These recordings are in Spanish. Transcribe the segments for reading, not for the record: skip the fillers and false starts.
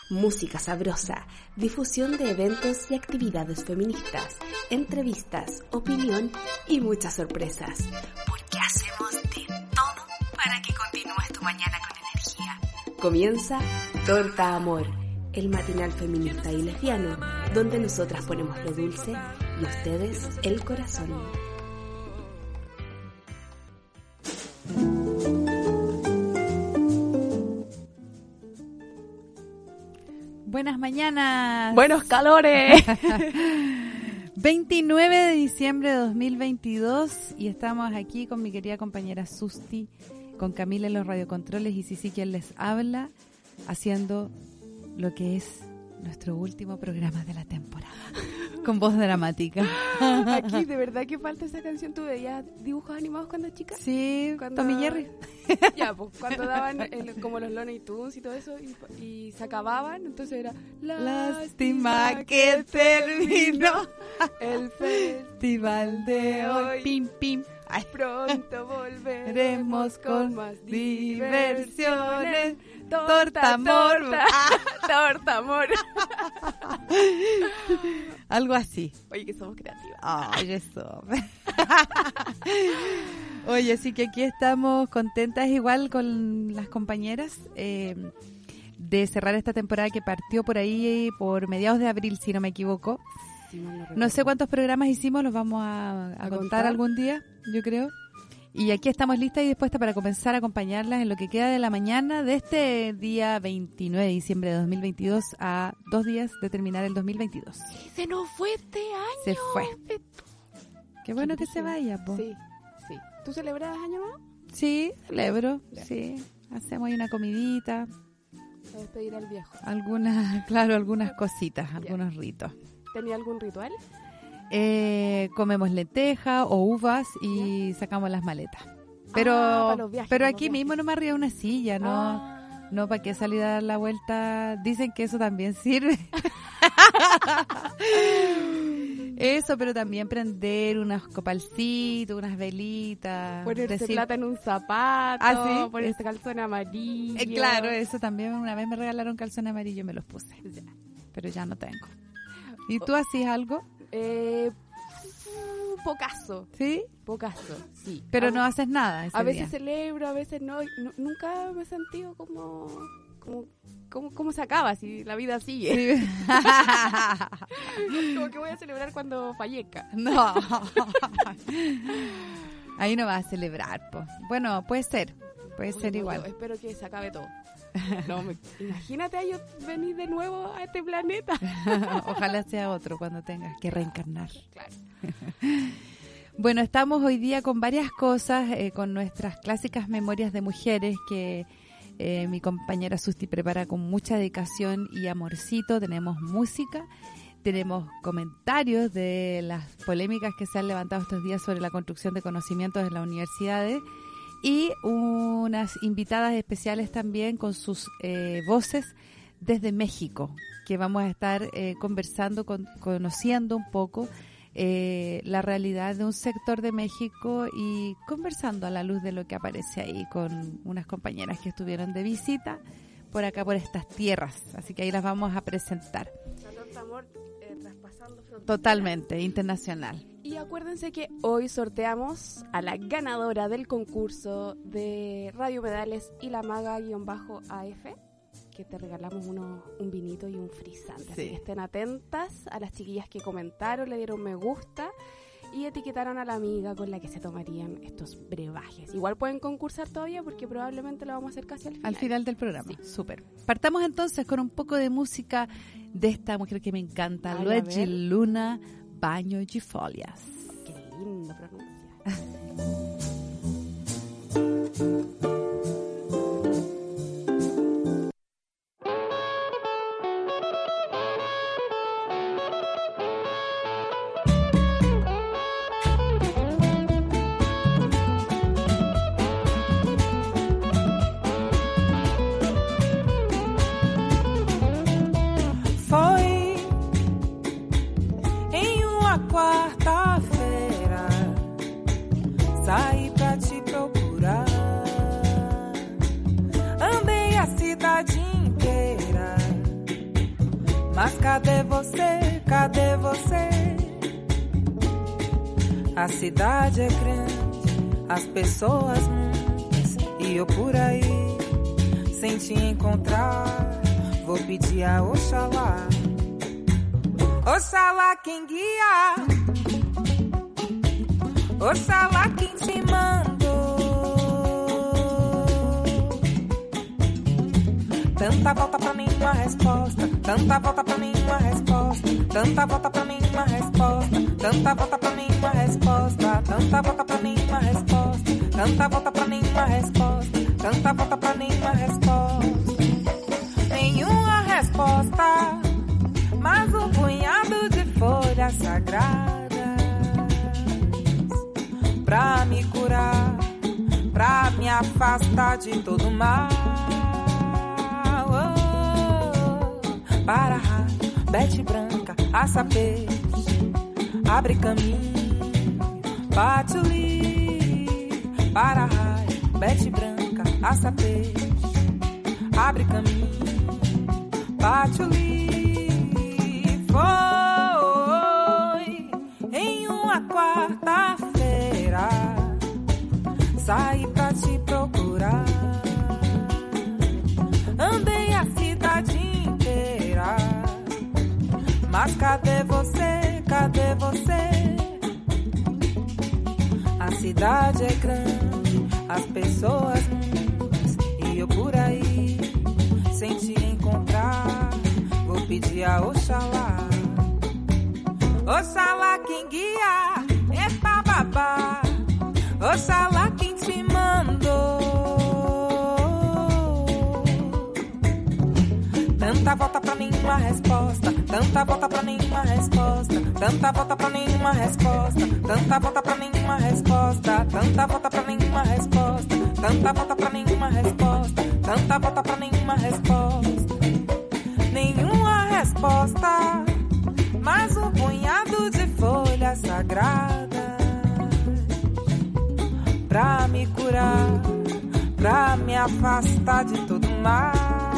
música sabrosa, difusión de eventos y actividades feministas, entrevistas, opinión y muchas sorpresas. Porque hacemos de todo para que continúes tu mañana con energía. Comienza Torta Amor, el matinal feminista y lesbiano, donde nosotras ponemos lo dulce y ustedes el corazón. Buenas mañanas. Buenos calores. 29 de diciembre de 2022 y estamos aquí con mi querida compañera Susti, con Camila en los radiocontroles y Sisi quien les habla, haciendo lo que es nuestro último programa de la temporada, con voz dramática. Aquí, de verdad que falta esa canción. ¿Tú veías dibujos animados cuando chica? Sí, cuando... Tommy Jerry. Ya, pues cuando daban como los Looney Tunes y todo eso y se acababan, entonces era lástima que terminó el festival de hoy. Pim, pim. Ay, pronto volveremos con más diversiones. Torta amor. Torta amor. Algo así. Oye, que somos creativas. Ay, eso. Oye, así que aquí estamos contentas igual con las compañeras de cerrar esta temporada que partió por ahí por mediados de abril, si no me equivoco. No sé cuántos programas hicimos, los vamos a contar algún día, yo creo. Y aquí estamos listas y dispuestas para comenzar a acompañarlas en lo que queda de la mañana de este día 29 de diciembre de 2022 a 2 días de terminar el 2022. Se nos fue este año. Se fue. Qué bueno que se vaya, po. Sí, sí. ¿Tú celebras año nuevo? Sí, celebro, sí. Hacemos ahí una comidita. A despedir al viejo. Algunas cositas, algunos ritos. ¿Tenía algún ritual? Comemos lentejas o uvas y sacamos las maletas. Pero aquí mismo no me arriba una silla, no para qué salir a dar la vuelta. Dicen que eso también sirve. Eso, pero también prender unos copalcitos, unas velitas. Ponerse plata en un zapato, ¿sí? Ponerse calzón amarillo. Claro, eso también. Una vez me regalaron calzón amarillo y me los puse. Pero ya no tengo. ¿Y tú hacías algo? Pocaso. ¿Sí? Pocaso, sí. Pero no haces nada ese A veces día. Celebro, a veces no. Nunca me he sentido como se acaba, si la vida sigue. Sí. Como que voy a celebrar cuando fallezca. No. Ahí no vas a celebrar, pues. Bueno, puede ser igual. Espero que se acabe todo. Imagínate a yo venir de nuevo a este planeta. Ojalá sea otro cuando tengas que reencarnar. Claro. Bueno, estamos hoy día con varias cosas, con nuestras clásicas memorias de mujeres que mi compañera Susti prepara con mucha dedicación y amorcito. Tenemos música, tenemos comentarios de las polémicas que se han levantado estos días sobre la construcción de conocimientos en las universidades y unas invitadas especiales también con sus voces desde México, que vamos a estar conversando, conociendo un poco la realidad de un sector de México y conversando a la luz de lo que aparece ahí con unas compañeras que estuvieron de visita por acá, por estas tierras. Así que ahí las vamos a presentar. Amor, traspasando fronteras. Totalmente, internacional. Y acuérdense que hoy sorteamos a la ganadora del concurso de Radio Medales y la Maga-AF, que te regalamos un vinito y un frisante. Sí. Así que estén atentas a las chiquillas que comentaron, le dieron me gusta y etiquetaron a la amiga con la que se tomarían estos brebajes. Igual pueden concursar todavía porque probablemente lo vamos a hacer casi al final. Al final del programa, sí. Súper. Partamos entonces con un poco de música de esta mujer que me encanta, Luigi Luna, Baño de Folias. Qué lindo pronuncia. Quarta-feira saí pra te procurar. cadê você? Cadê você? A cidade é grande, as pessoas muitas, e eu por aí, sem te encontrar, vou pedir a Oxalá. Oxalá quem guia, Oxalá quem te mandou. Tanta volta pra nenhuma resposta, tanta volta pra nenhuma resposta, tanta volta pra nenhuma resposta, tanta volta pra nenhuma resposta, tanta volta pra nenhuma resposta, tanta volta pra nenhuma resposta, tanta volta pra nenhuma resposta. Nenhuma resposta, mas um punhado de folhas sagradas pra me curar, pra me afastar de todo mal. Para raio, bete branca, assa peixe, abre caminho, patchouli. Para raio, bete branca, assa peixe, abre caminho, patchouli. Foi em uma quarta-feira, saí pra te procurar, andei a cidade inteira, mas cadê você? Cadê você? A cidade é grande, as pessoas muitas, e eu por aí, sem te encontrar, vou pedir a Oxalá. Oxalá quem guia, epa babá, Oxalá quem te mandou. Tanta volta pra nenhuma resposta, tanta volta pra nenhuma resposta, tanta volta pra nenhuma resposta, tanta volta pra nenhuma resposta, tanta volta pra nenhuma resposta, tanta volta pra nenhuma resposta, tanta volta pra nenhuma resposta. Nenhuma resposta, mas um punhado de folhas sagradas pra me curar, pra me afastar de todo mal.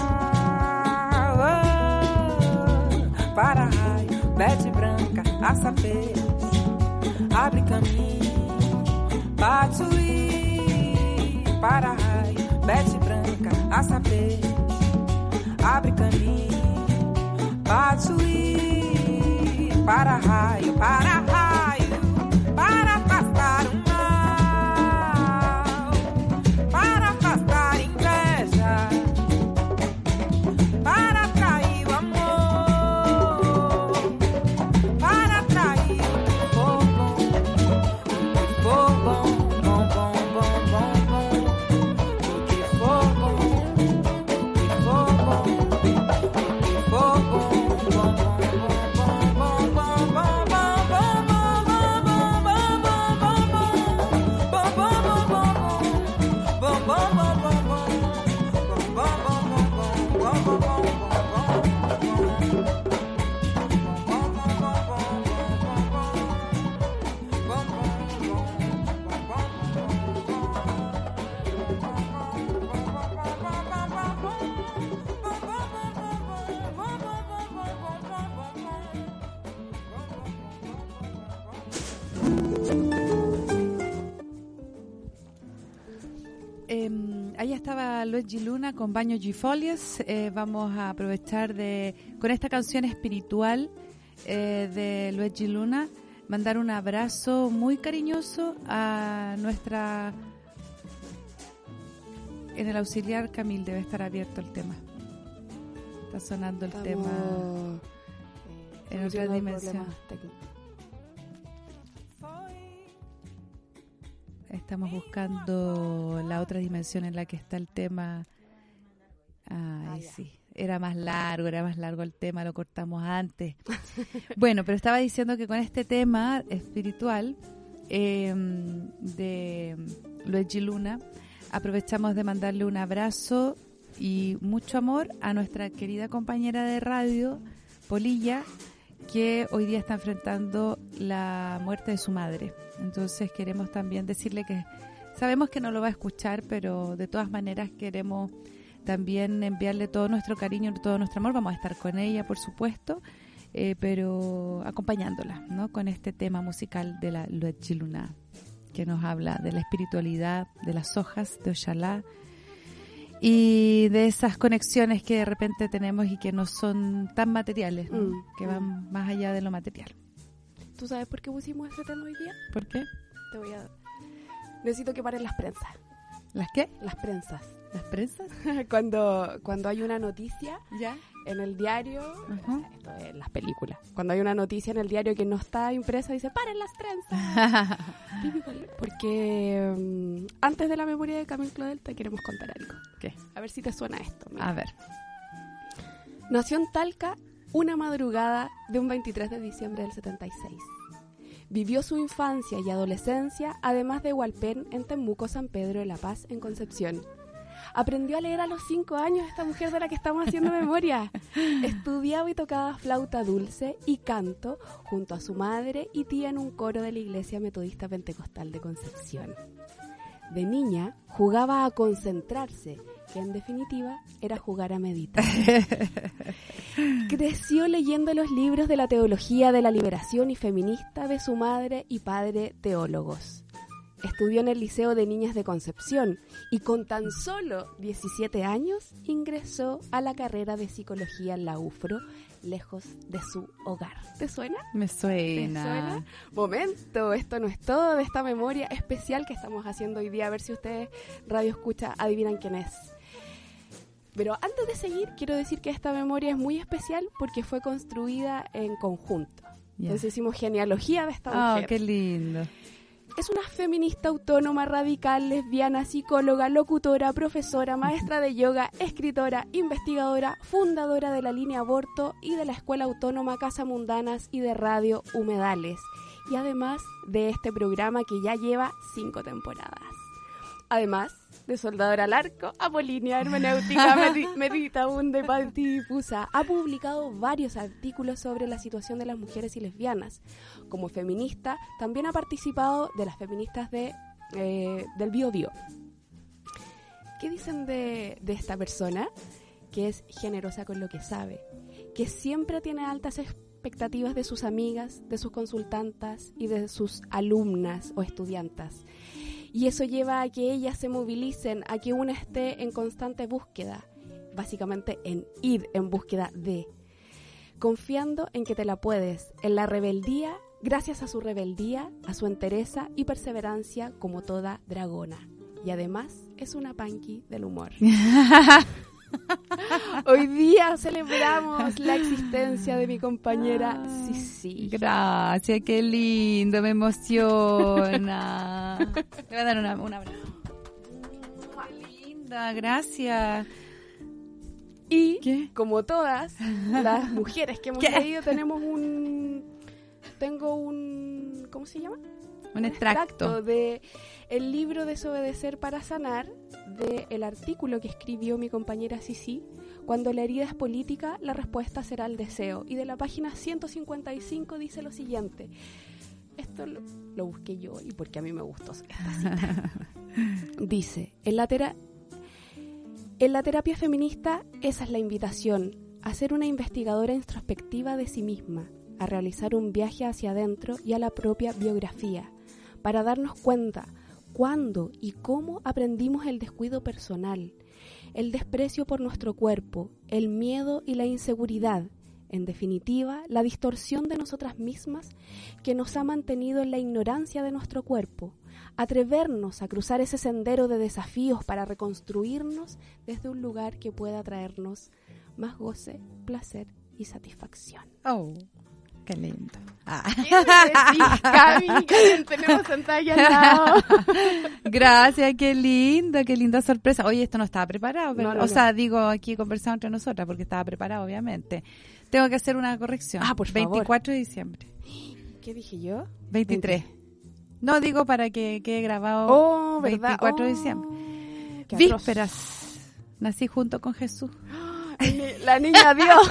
Para raio, bete branca, assa peixe, abre caminho, patchouli. Para raio, bete branca, assa peixe, abre caminho, patchouli. Para raio, para afastar o mal, para afastar inveja, para atrair o amor, para atrair o que for bom, bom, bom, bom, bom, bom, bom, o que for bom, o que for bom, o que for bom, bom, bom, Ahí estaba Luigi Luna con Baños y Folias. Vamos a aprovechar con esta canción espiritual de Luigi Luna, mandar un abrazo muy cariñoso a nuestra... En el auxiliar Camil debe estar abierto el tema. Está sonando el tema en otra dimensión. Estamos buscando la otra dimensión en la que está el tema. Ay, sí. Era más largo el tema, lo cortamos antes. Bueno, pero estaba diciendo que con este tema espiritual de Luigi Luna, aprovechamos de mandarle un abrazo y mucho amor a nuestra querida compañera de radio, Polilla, que hoy día está enfrentando la muerte de su madre. Entonces queremos también decirle que sabemos que no lo va a escuchar, pero de todas maneras queremos también enviarle todo nuestro cariño, todo nuestro amor. Vamos a estar con ella, por supuesto, pero acompañándola, ¿no? Con este tema musical de la Luetji Luna, que nos habla de la espiritualidad, de las hojas de Oxalá y de esas conexiones que de repente tenemos y que no son tan materiales, ¿no? Que van más allá de lo material. ¿Tú sabes por qué pusimos este tema hoy día? ¿Por qué? Necesito que paren las prensas. ¿Las qué? Las prensas. ¿Las prensas? Cuando hay una noticia ¿ya? En el diario, Uh-huh. esto es en las películas, cuando hay una noticia en el diario que no está impresa, dice ¡paren las prensas! Típico, porque antes de la memoria de Camille Claudel te queremos contar algo. ¿Qué? A ver si te suena esto. Mira. A ver. Nació en Talca una madrugada de un 23 de diciembre del 76. Vivió su infancia y adolescencia, además de Hualpén, en Temuco, San Pedro de la Paz, en Concepción. Aprendió a leer a los 5 años, esta mujer de la que estamos haciendo memoria. Estudiaba y tocaba flauta dulce y canto junto a su madre y tía en un coro de la Iglesia Metodista Pentecostal de Concepción. De niña jugaba a concentrarse, que en definitiva era jugar a meditar. Creció leyendo los libros de la teología de la liberación y feminista de su madre y padre teólogos. Estudió en el Liceo de Niñas de Concepción y con tan solo 17 años ingresó a la carrera de psicología en la UFRO, lejos de su hogar. ¿Te suena? Me suena. ¿Te suena? Momento, esto no es todo de esta memoria especial que estamos haciendo hoy día. A ver si ustedes, Radio Escucha, adivinan quién es. Pero antes de seguir, quiero decir que esta memoria es muy especial porque fue construida en conjunto. Yeah. Entonces hicimos genealogía de esta mujer. Oh, qué lindo. Es una feminista autónoma, radical, lesbiana, psicóloga, locutora, profesora, maestra de yoga, escritora, investigadora, fundadora de la línea Aborto y de la Escuela Autónoma Casa Mundanas y de Radio Humedales. Y además de este programa que ya lleva 5 temporadas. Además de soldadora al arco, apolínea, hermenéutica, meditabunda y patidifusa, ha publicado varios artículos sobre la situación de las mujeres y lesbianas. Como feminista, también ha participado de las feministas del Bio Bio. ¿Qué dicen de esta persona? Que es generosa con lo que sabe, que siempre tiene altas expectativas de sus amigas, de sus consultantas y de sus alumnas o estudiantas. Y eso lleva a que ellas se movilicen, a que una esté en constante búsqueda, básicamente en ir en búsqueda de, confiando en que te la puedes, en la rebeldía, gracias a su rebeldía, a su entereza y perseverancia como toda dragona. Y además es una punky del humor. Hoy día celebramos la existencia de mi compañera Sisi. Gracias, qué lindo, me emociona. Le voy a dar un abrazo. Qué linda, gracias. Y ¿qué? Como todas las mujeres que hemos leído, tengo un ¿cómo se llama? Un extracto de el libro Desobedecer para sanar, del artículo que escribió mi compañera Sisi, Cuando la herida es política, la respuesta será el deseo. Y de la página 155 dice lo siguiente. Esto lo busqué yo y porque a mí me gustó esta cita. Dice, en la terapia feminista, esa es la invitación, a ser una investigadora introspectiva de sí misma, a realizar un viaje hacia adentro y a la propia biografía, para darnos cuenta cuándo y cómo aprendimos el descuido personal, el desprecio por nuestro cuerpo, el miedo y la inseguridad, en definitiva, la distorsión de nosotras mismas que nos ha mantenido en la ignorancia de nuestro cuerpo, atrevernos a cruzar ese sendero de desafíos para reconstruirnos desde un lugar que pueda traernos más goce, placer y satisfacción. Oh, qué lindo. ¿Qué decís, Cami? Que tenemos sentada aquí al lado. Gracias, qué linda sorpresa. Oye, esto no estaba preparado, pero, no. sea, digo aquí conversando entre nosotras porque estaba preparado, obviamente. Tengo que hacer una corrección. Por favor. 24 de diciembre. ¿Qué dije yo? 23. No, digo para que quede grabado 24 de diciembre. Vísperas. Nací junto con Jesús. La niña Dios.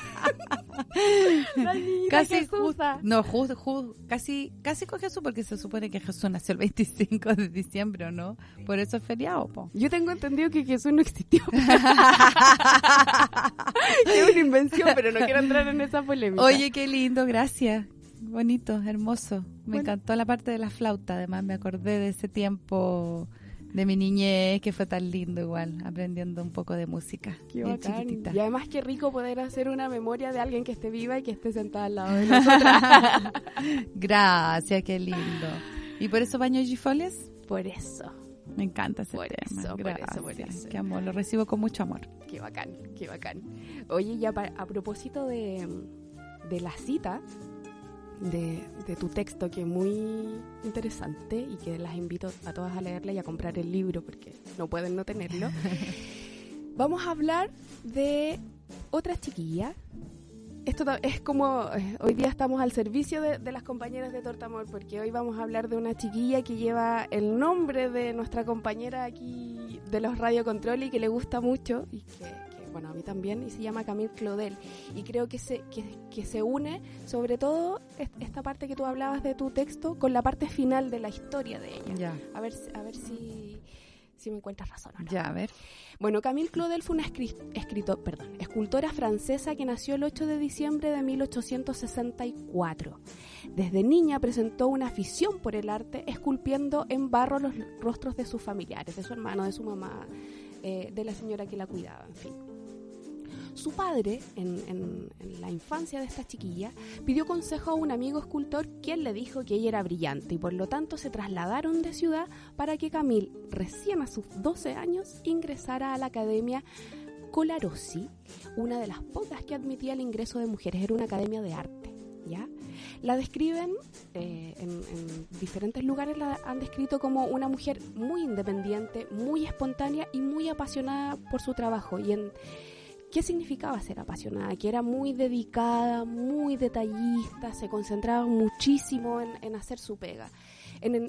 La niña casi Jesús. Casi con Jesús, porque se supone que Jesús nació el 25 de diciembre, ¿o no? Por eso es feriado, po. Yo tengo entendido que Jesús no existió. Que es una invención, pero no quiero entrar en esa polémica. Oye, qué lindo, gracias. Bonito, hermoso. Me encantó la parte de la flauta, además me acordé de ese tiempo de mi niñez que fue tan lindo igual, aprendiendo un poco de música. Qué bien bacán. Chiquitita. Y además qué rico poder hacer una memoria de alguien que esté viva y que esté sentada al lado de nosotras. Gracias, qué lindo. ¿Y por eso baño Gifoles? Por eso. Me encanta ese Por tema. eso, Gracias. por eso. Qué amor, lo recibo con mucho amor. Qué bacán, qué bacán. Oye, ya a propósito de la cita, de tu texto, que es muy interesante y que las invito a todas a leerla y a comprar el libro porque no pueden no tenerlo. Vamos a hablar de otra chiquilla. Esto es como, hoy día estamos al servicio de las compañeras de Torta Amor, porque hoy vamos a hablar de una chiquilla que lleva el nombre de nuestra compañera aquí de los Radio Control y que le gusta mucho y que bueno, a mí también, y se llama Camille Claudel. Y creo que se une, sobre todo, esta parte que tú hablabas de tu texto, con la parte final de la historia de ella. Ya. A ver si me encuentras razón o no. Ya, a ver. Bueno, Camille Claudel fue una escultora francesa que nació el 8 de diciembre de 1864. Desde niña presentó una afición por el arte, esculpiendo en barro los rostros de sus familiares, de su hermano, de su mamá, de la señora que la cuidaba, en fin. Su padre, en la infancia de esta chiquilla, pidió consejo a un amigo escultor, quien le dijo que ella era brillante y por lo tanto se trasladaron de ciudad para que Camille, recién a sus 12 años, ingresara a la Academia Colarossi, una de las pocas que admitía el ingreso de mujeres. Era una academia de arte, ¿ya? La describen, en diferentes lugares la han descrito como una mujer muy independiente, muy espontánea y muy apasionada por su trabajo. ¿Qué significaba ser apasionada? Que era muy dedicada, muy detallista, se concentraba muchísimo en hacer su pega. En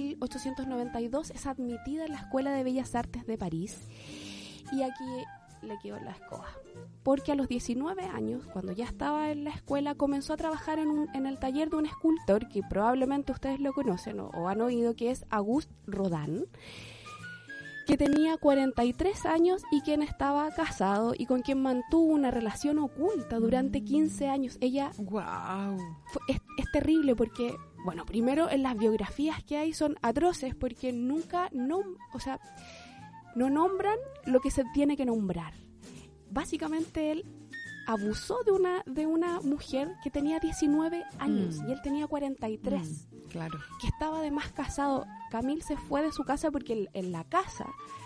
1892 es admitida en la Escuela de Bellas Artes de París y aquí le quedó la escoba. Porque a los 19 años, cuando ya estaba en la escuela, comenzó a trabajar en el taller de un escultor que probablemente ustedes lo conocen o han oído, que es Auguste Rodin, que tenía 43 años y quien estaba casado y con quien mantuvo una relación oculta durante 15 años. Ella... ¡Guau! Es terrible porque, bueno, primero en las biografías que hay son atroces porque nunca, no nombran lo que se tiene que nombrar. Básicamente él abusó de una mujer que tenía 19 años y él tenía 43. Claro. Que estaba además casado. Camille se fue de su casa porque en la casa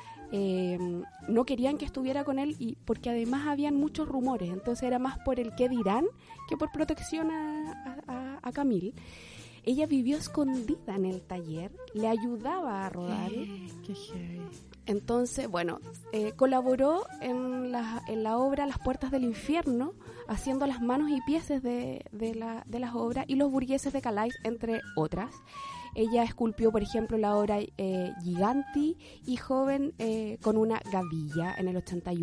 no querían que estuviera con él y porque además habían muchos rumores. Entonces era más por el qué dirán que por protección a Camille. Ella vivió escondida en el taller, le ayudaba a rodar. Qué heavy. Entonces, bueno, colaboró en la obra Las Puertas del Infierno, haciendo las manos y pies de las obras, y Los Burgueses de Calais, entre otras. Ella esculpió, por ejemplo, la obra Giganti y Joven con una gavilla en el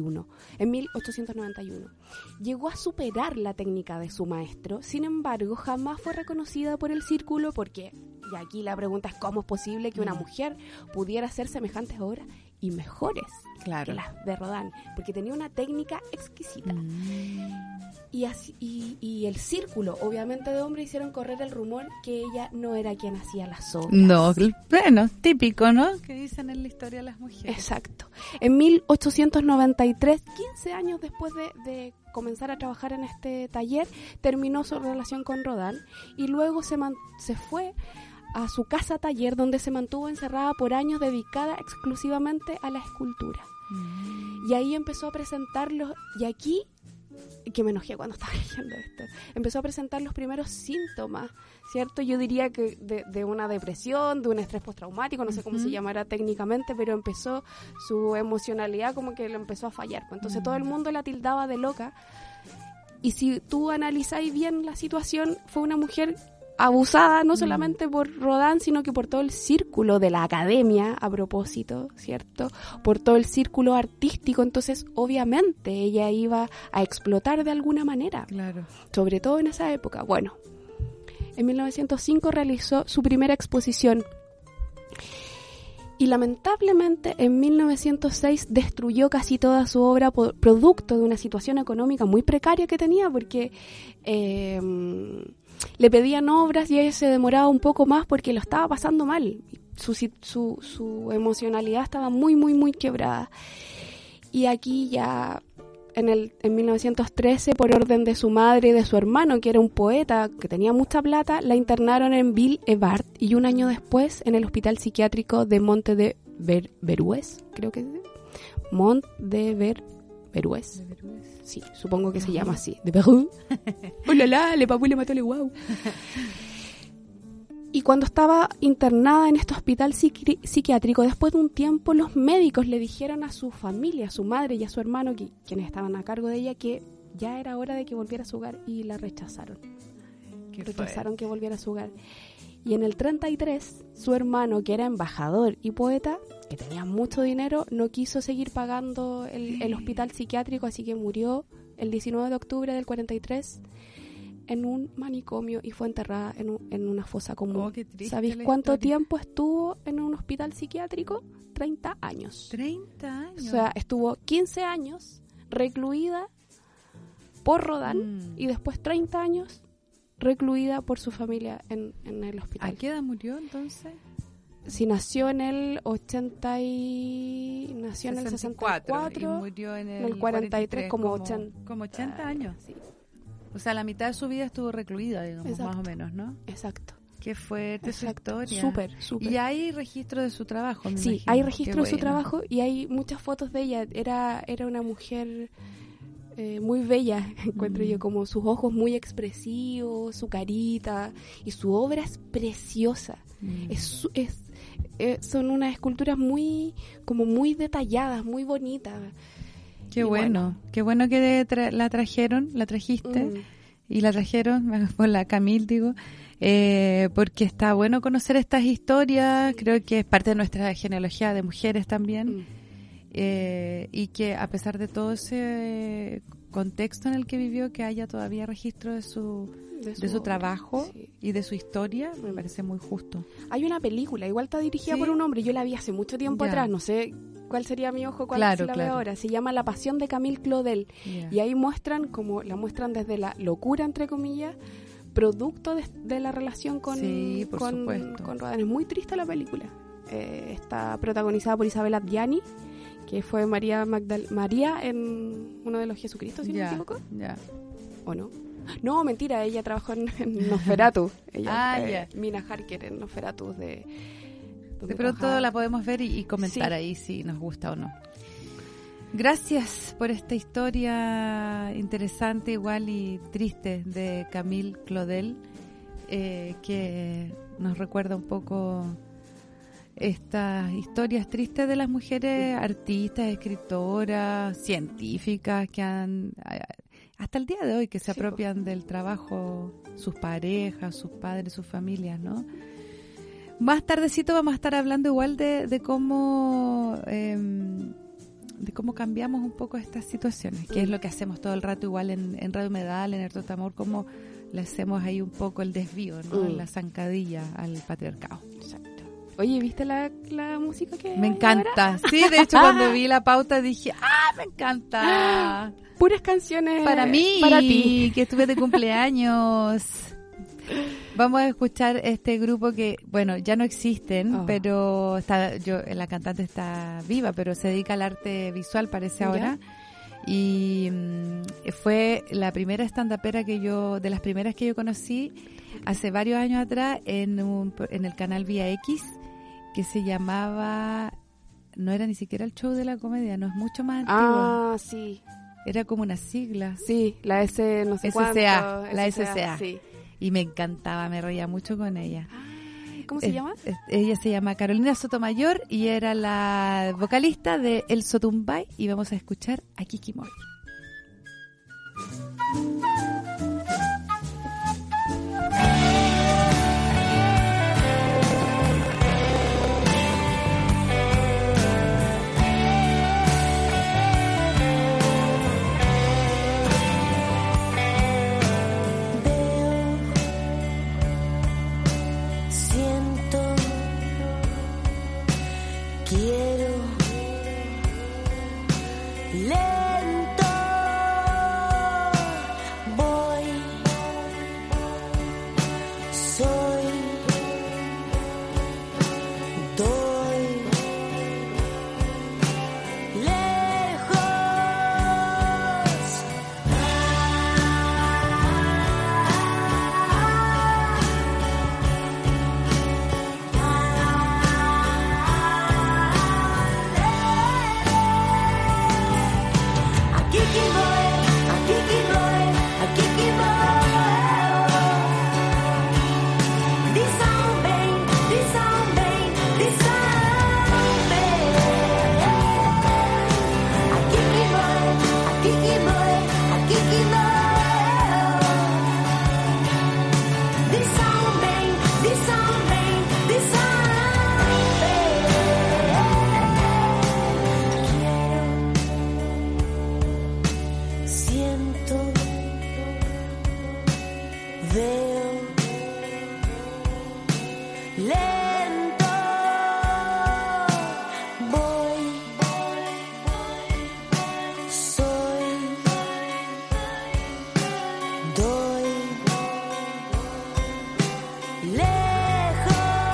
1891. Llegó a superar la técnica de su maestro, sin embargo, jamás fue reconocida por el círculo porque, y aquí la pregunta es cómo es posible que una mujer pudiera hacer semejantes obras y mejores que las de Rodin, porque tenía una técnica exquisita. Y el círculo, obviamente de hombres, hicieron correr el rumor que ella no era quien hacía las obras. No, bueno, típico, ¿no? Que dicen en la historia de las mujeres. Exacto. En 1893, 15 años después de comenzar a trabajar en este taller, terminó su relación con Rodin y luego se fue a su casa taller, donde se mantuvo encerrada por años, dedicada exclusivamente a la escultura. Y ahí empezó a presentarlos, y aquí, que me enojé cuando estaba leyendo esto, empezó a presentar los primeros síntomas, ¿cierto? Yo diría que de una depresión, de un estrés postraumático, no sé cómo se llamará técnicamente, pero empezó su emocionalidad como que le empezó a fallar. Entonces todo el mundo la tildaba de loca, y si tú analizáis bien la situación, fue una mujer abusada no solamente por Rodin, sino que por todo el círculo de la academia, a propósito, ¿cierto? Por todo el círculo artístico. Entonces, obviamente, ella iba a explotar de alguna manera. Claro. Sobre todo en esa época. Bueno, en 1905 realizó su primera exposición. Y lamentablemente en 1906 destruyó casi toda su obra producto de una situación económica muy precaria que tenía, porque le pedían obras y ella se demoraba un poco más porque lo estaba pasando mal. Su emocionalidad estaba muy, muy, muy quebrada. Y aquí ya en 1913, por orden de su madre y de su hermano, que era un poeta que tenía mucha plata, la internaron en Ville-et-Var y un año después en el hospital psiquiátrico de Monte de Verues, creo que es. Mont de Verues. Sí, supongo que se llama así. De Verú. ¡Oh, la, la! Le papú le mató le guau. Y cuando estaba internada en este hospital psiquiátrico, después de un tiempo, los médicos le dijeron a su familia, a su madre y a su hermano, quienes estaban a cargo de ella, que ya era hora de que volviera a su hogar, y la rechazaron. Rechazaron que volviera a su hogar. Y en el 33, su hermano, que era embajador y poeta, que tenía mucho dinero, no quiso seguir pagando el hospital psiquiátrico, así que murió el 19 de octubre del 43 en un manicomio y fue enterrada en una fosa común. Oh, qué triste. ¿Sabéis cuánto tiempo estuvo en un hospital psiquiátrico? 30 años. 30 años. O sea, estuvo 15 años recluida por Rodin y después 30 años recluida por su familia en el hospital. ¿A qué edad murió entonces? Sí, nació en el 80 y... Nació en el 64 y murió en el 43 como 80 años. Sí. O sea, la mitad de su vida estuvo recluida, digamos, Exacto. más o menos, ¿no? Exacto. Qué fuerte su historia. Súper. Y hay registro de su trabajo, me Sí, imagino. hay registro de su bueno. trabajo y hay muchas fotos de ella. Era una mujer muy bella, encuentro yo, como sus ojos muy expresivos, su carita, y su obra es preciosa. Son unas esculturas muy detalladas, muy bonitas. Qué bueno que la trajiste y la trajeron por la Camille, digo, porque está bueno conocer estas historias, creo que es parte de nuestra genealogía de mujeres también, y que a pesar de todo ese contexto en el que vivió, que haya todavía registro de su trabajo, sí, y de su historia, me parece muy justo. Hay una película, igual está dirigida por un hombre, yo la vi hace mucho tiempo atrás, no sé cuál sería mi ojo cuando la veo ahora. Se llama La Pasión de Camille Claudel, y ahí muestran desde la locura, entre comillas, producto de la relación con Rodin. Es muy triste la película. Está protagonizada por Isabel Adjani, que fue María en uno de los Jesucristos, si no me equivoco. ¿O no? No, mentira, ella trabajó en Nosferatu. Mina Harker en Nosferatu de pronto la podemos ver y comentar ahí si nos gusta o no. Gracias por esta historia interesante, igual y triste, de Camille Claudel, que nos recuerda un poco estas historias tristes de las mujeres artistas, escritoras, científicas que han, hasta el día de hoy, que se apropian del trabajo, sus parejas, sus padres, sus familias, ¿no? Más tardecito vamos a estar hablando igual de cómo cambiamos un poco estas situaciones, que es lo que hacemos todo el rato igual en Radio Medal, en Herto Tamor, como le hacemos ahí un poco el desvío, ¿no? La zancadilla al patriarcado. Exacto. Oye, ¿viste la música que me encanta? Ahora? Sí, de hecho cuando vi la pauta dije, me encanta. Puras canciones para mí, para ti, que estuve de cumpleaños. Vamos a escuchar este grupo que, bueno, ya no existen, pero la cantante está viva, pero se dedica al arte visual, parece ahora. Y fue la primera stand-upera de las primeras que yo conocí hace varios años atrás en el canal Vía X, que se llamaba, no era ni siquiera el Show de la Comedia, no, es mucho más antiguo. Sí. Era como una sigla. Sí, la S no sé cuánto. La SCA. Sí. Y me encantaba, me reía mucho con ella. ¿Cómo se llama? Ella se llama Carolina Sotomayor y era la vocalista de El Sotumbay, y vamos a escuchar a Kikimoy. Lento voy, soy, doy, lejos. Aquí que voy, aquí que voy, aquí que voy. Dissolving, dissolving, dissolving. Aquí que voy, aquí que voy, aquí que voy. Dissolving, dissolving, dissolving. Siento, veo, lento voy, soy, doy, lejos.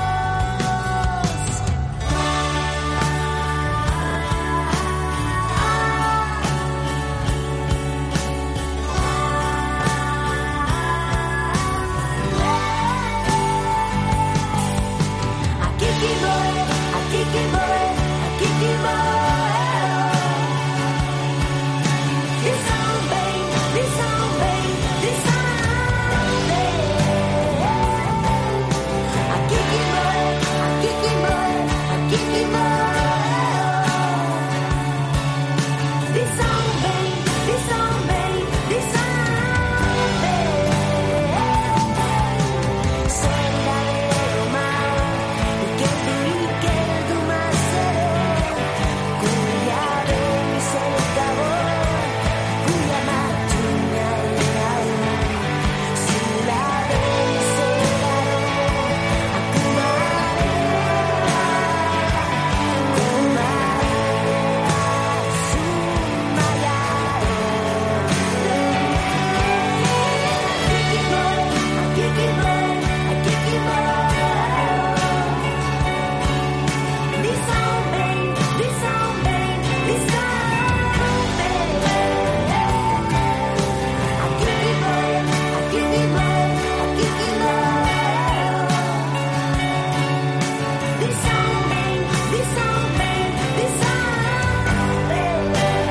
Aquí que voy, aquí que voy, aquí que voy. Dissolving, dissolving, dissolving. Aquí que voy, aquí que voy, aquí que voy. Dissolving, dissolving, dissolving. Soy la Roma. Que tu masero, cuya belleza el sabor, cuya machuña el alma, si la belleza el calor, aquí que voy, aquí que voy. Dissolving, dissolving, dissolving. Aquí que voy, aquí que voy, aquí que voy. Dissolving, dissolving, dissolving.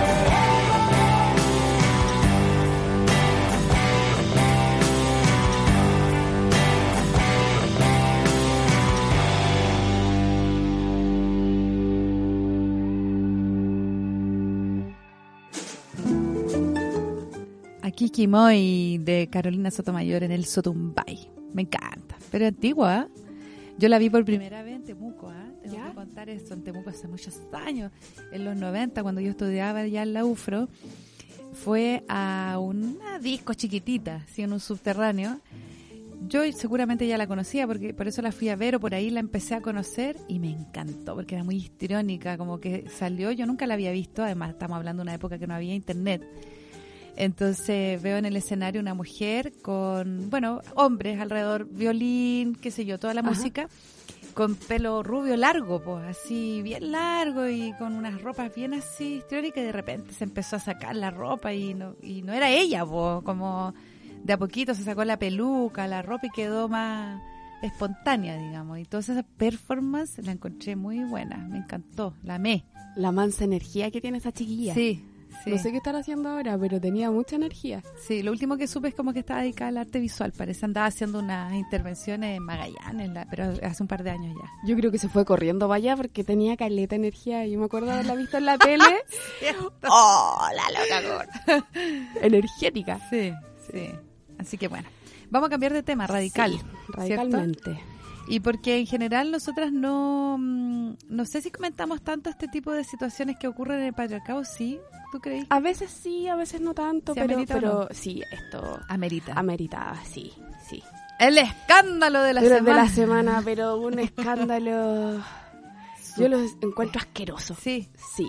Aquí Kimoy de Carolina Sotomayor en el Sotumbay. Me encanta. Pero es antigua, ¿eh? Yo la vi por primera vez en Temuco, ¿eh? Tengo ¿Ya? que contar esto en Temuco hace muchos años. En los 90, cuando yo estudiaba ya en la UFRO, fue a una disco chiquitita, así en un subterráneo. Yo seguramente ya la conocía, porque por eso la fui a ver o por ahí la empecé a conocer y me encantó, porque era muy histriónica, como que salió, yo nunca la había visto, además estamos hablando de una época que no había internet. Entonces veo en el escenario una mujer con, bueno, hombres alrededor, violín, qué sé yo, toda la música, con pelo rubio largo, pues así bien largo y con unas ropas bien así histriónicas, y de repente se empezó a sacar la ropa y no era ella, pues, como de a poquito se sacó la peluca, la ropa y quedó más espontánea, digamos. Y toda esa performance la encontré muy buena, me encantó, la amé. La mansa energía que tiene esa chiquilla. Sí. Sí. No sé qué estará haciendo ahora, pero tenía mucha energía. Sí, lo último que supe es como que estaba dedicada al arte visual. Parece andaba haciendo unas intervenciones en Magallanes, pero hace un par de años ya. Yo creo que se fue corriendo para allá porque tenía caleta energía. Y me acuerdo de haberla visto en la tele. ¡Oh, la loca gorda! Energética. Sí, sí. Así que bueno, vamos a cambiar de tema radical. Sí, radicalmente. ¿Cierto? Y porque en general nosotras no sé si comentamos tanto este tipo de situaciones que ocurren en el patriarcado, ¿sí? ¿Tú crees? A veces sí, a veces no tanto, ¿Sí pero amerita o no? sí, esto Amerita. sí. El escándalo de la Pero semana. de la semana, pero un escándalo. Yo lo encuentro asqueroso. Sí. Sí.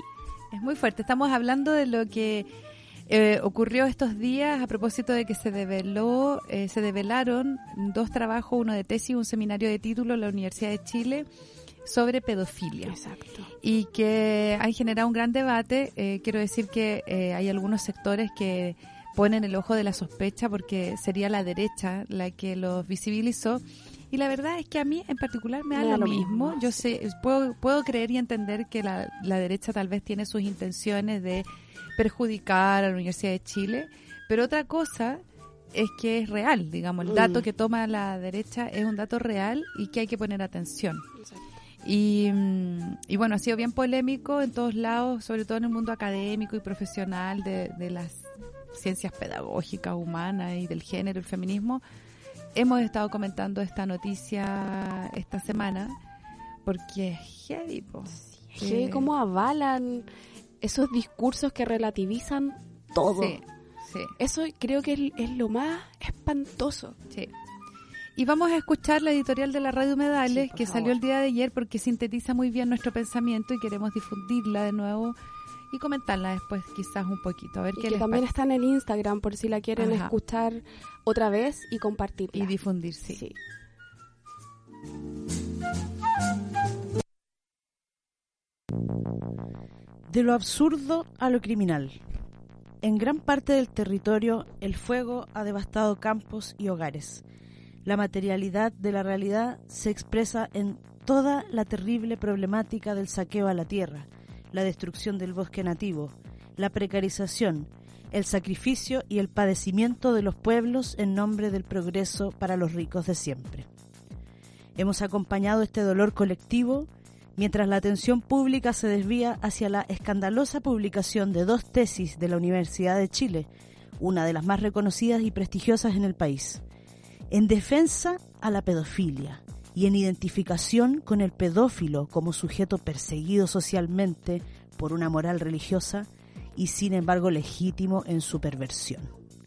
Es muy fuerte. Estamos hablando de lo que ocurrió estos días a propósito de que se develaron 2 trabajos, uno de tesis y un seminario de título en la Universidad de Chile sobre pedofilia. Exacto. Y que han generado un gran debate. Quiero decir que hay algunos sectores que ponen el ojo de la sospecha porque sería la derecha la que los visibilizó. Y la verdad es que a mí en particular me da lo mismo. Yo sé, puedo creer y entender que la derecha tal vez tiene sus intenciones de perjudicar a la Universidad de Chile, pero otra cosa es que es real, digamos, el dato que toma la derecha es un dato real y que hay que poner atención. Exacto. Y bueno, ha sido bien polémico en todos lados, sobre todo en el mundo académico y profesional de las ciencias pedagógicas, humanas y del género, el feminismo. Hemos estado comentando esta noticia esta semana porque es heavy, po. Sí, cómo avalan esos discursos que relativizan todo. Sí, sí. Eso creo que es lo más espantoso. Sí. Y vamos a escuchar la editorial de la Radio Humedales, Sí, por que favor. salió el día de ayer porque sintetiza muy bien nuestro pensamiento y queremos difundirla de nuevo y comentarla después quizás un poquito. A ver Y qué que les también parece. está en el Instagram por si la quieren Ajá. escuchar otra vez y compartirla. Y difundir, sí. Sí. De lo absurdo a lo criminal. En gran parte del territorio, el fuego ha devastado campos y hogares. La materialidad de la realidad se expresa en toda la terrible problemática del saqueo a la tierra, la destrucción del bosque nativo, la precarización, el sacrificio y el padecimiento de los pueblos en nombre del progreso para los ricos de siempre. Hemos acompañado este dolor colectivo mientras la atención pública se desvía hacia la escandalosa publicación de 2 tesis de la Universidad de Chile, una de las más reconocidas y prestigiosas en el país, en defensa a la pedofilia y en identificación con el pedófilo como sujeto perseguido socialmente por una moral religiosa y sin embargo legítimo en su perversión.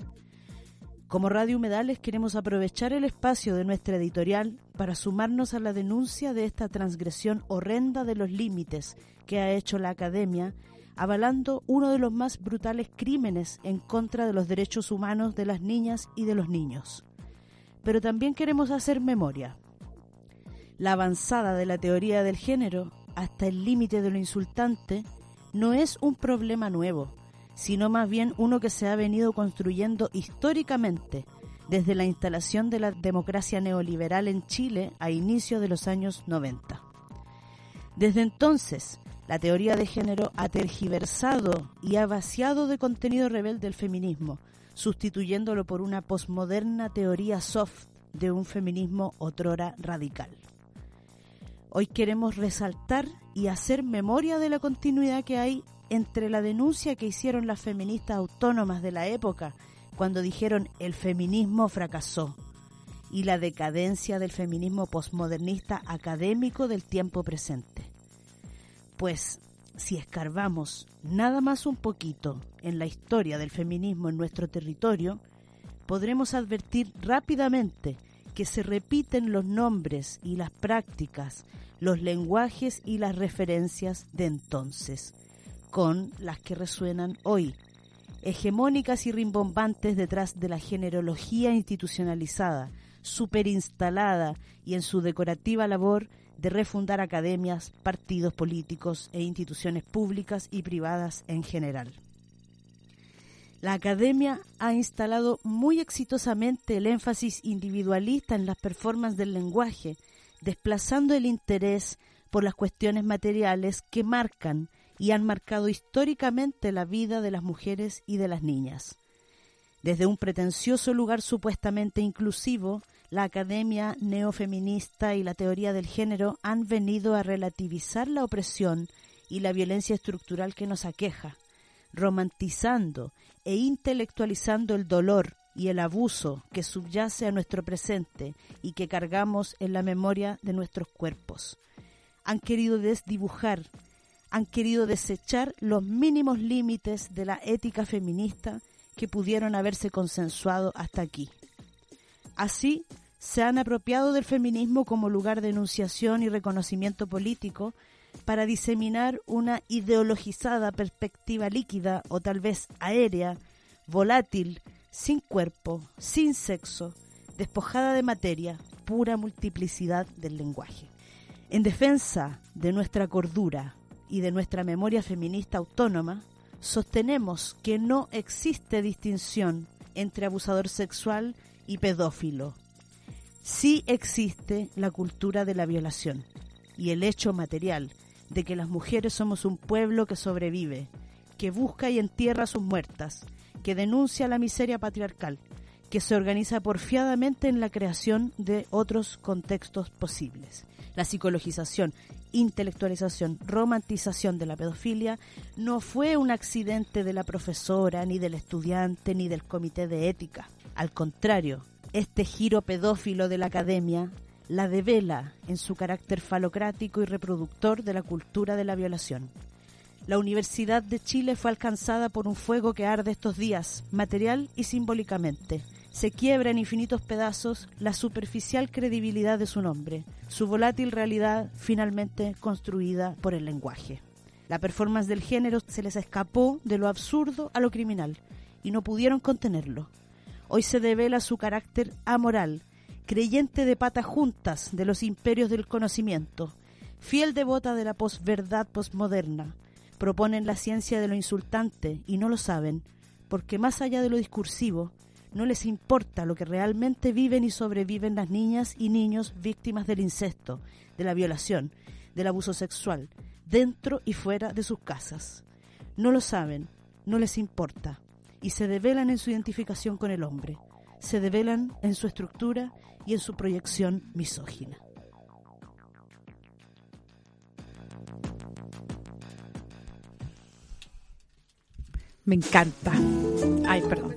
Como Radio Humedales queremos aprovechar el espacio de nuestra editorial para sumarnos a la denuncia de esta transgresión horrenda de los límites que ha hecho la academia, avalando uno de los más brutales crímenes en contra de los derechos humanos de las niñas y de los niños. Pero también queremos hacer memoria. La avanzada de la teoría del género hasta el límite de lo insultante no es un problema nuevo, sino más bien uno que se ha venido construyendo históricamente desde la instalación de la democracia neoliberal en Chile a inicios de los años 90. Desde entonces, la teoría de género ha tergiversado y ha vaciado de contenido rebelde el feminismo, sustituyéndolo por una posmoderna teoría soft de un feminismo otrora radical. Hoy queremos resaltar y hacer memoria de la continuidad que hay entre la denuncia que hicieron las feministas autónomas de la época cuando dijeron el feminismo fracasó y la decadencia del feminismo posmodernista académico del tiempo presente. Pues, si escarbamos nada más un poquito en la historia del feminismo en nuestro territorio, podremos advertir rápidamente que se repiten los nombres y las prácticas, los lenguajes y las referencias de entonces, con las que resuenan hoy, hegemónicas y rimbombantes detrás de la generología institucionalizada, superinstalada y en su decorativa labor de refundar academias, partidos políticos e instituciones públicas y privadas en general. La academia ha instalado muy exitosamente el énfasis individualista en las performances del lenguaje, desplazando el interés por las cuestiones materiales que marcan y han marcado históricamente la vida de las mujeres y de las niñas. Desde un pretencioso lugar supuestamente inclusivo, la academia neofeminista y la teoría del género han venido a relativizar la opresión y la violencia estructural que nos aqueja, romantizando e intelectualizando el dolor y el abuso que subyace a nuestro presente y que cargamos en la memoria de nuestros cuerpos. Han querido desdibujar, han querido desechar los mínimos límites de la ética feminista que pudieron haberse consensuado hasta aquí. Así, se han apropiado del feminismo como lugar de enunciación y reconocimiento político, para diseminar una ideologizada perspectiva líquida o tal vez aérea, volátil, sin cuerpo, sin sexo, despojada de materia, pura multiplicidad del lenguaje. En defensa de nuestra cordura y de nuestra memoria feminista autónoma, sostenemos que no existe distinción entre abusador sexual y pedófilo. Sí existe la cultura de la violación y el hecho material de que las mujeres somos un pueblo que sobrevive, que busca y entierra a sus muertas, que denuncia la miseria patriarcal, que se organiza porfiadamente en la creación de otros contextos posibles. La psicologización, intelectualización, romantización de la pedofilia no fue un accidente de la profesora, ni del estudiante, ni del comité de ética. Al contrario, este giro pedófilo de la academia la devela en su carácter falocrático y reproductor de la cultura de la violación. La Universidad de Chile fue alcanzada por un fuego que arde estos días, material y simbólicamente. Se quiebra en infinitos pedazos la superficial credibilidad de su nombre, su volátil realidad finalmente construida por el lenguaje. La performance del género se les escapó de lo absurdo a lo criminal y no pudieron contenerlo. Hoy se devela su carácter amoral, creyente de patas juntas de los imperios del conocimiento, fiel devota de la posverdad posmoderna. Proponen la ciencia de lo insultante y no lo saben, porque más allá de lo discursivo, no les importa lo que realmente viven y sobreviven las niñas y niños víctimas del incesto, de la violación, del abuso sexual, dentro y fuera de sus casas. No lo saben, no les importa, y se develan en su identificación con el hombre, se develan en su estructura y en su proyección misógina. Me encanta. Ay, perdón.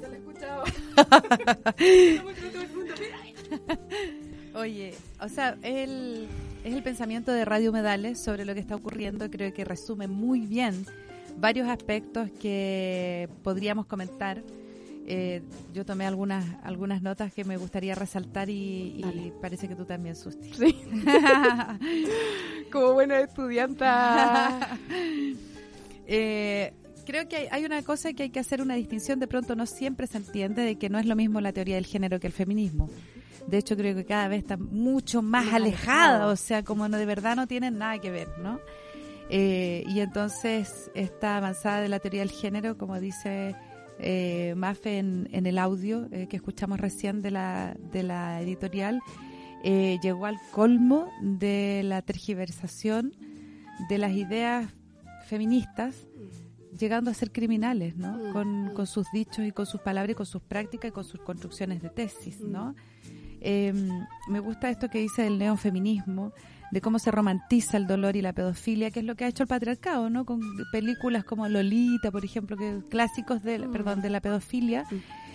Oye, o sea, es el pensamiento de Radio Humedales sobre lo que está ocurriendo. Creo que resume muy bien varios aspectos que podríamos comentar. Yo tomé algunas notas que me gustaría resaltar y parece que tú también, Susti. Sí. Como buena estudianta. Creo que hay una cosa que hay que hacer una distinción. De pronto no siempre se entiende de que no es lo mismo la teoría del género que el feminismo. De hecho, creo que cada vez está mucho más alejada, o sea, como no, de verdad no tienen nada que ver, ¿no? Y entonces esta avanzada de la teoría del género, como dice Mafe en el audio que escuchamos recién de la editorial, llegó al colmo de la tergiversación de las ideas feministas, llegando a ser criminales, ¿no? Con sus dichos y con sus palabras y con sus prácticas y con sus construcciones de tesis, ¿no? Me gusta esto que dice del neofeminismo, de cómo se romantiza el dolor y la pedofilia, que es lo que ha hecho el patriarcado, ¿no? Con películas como Lolita, por ejemplo, que clásicos de la pedofilia.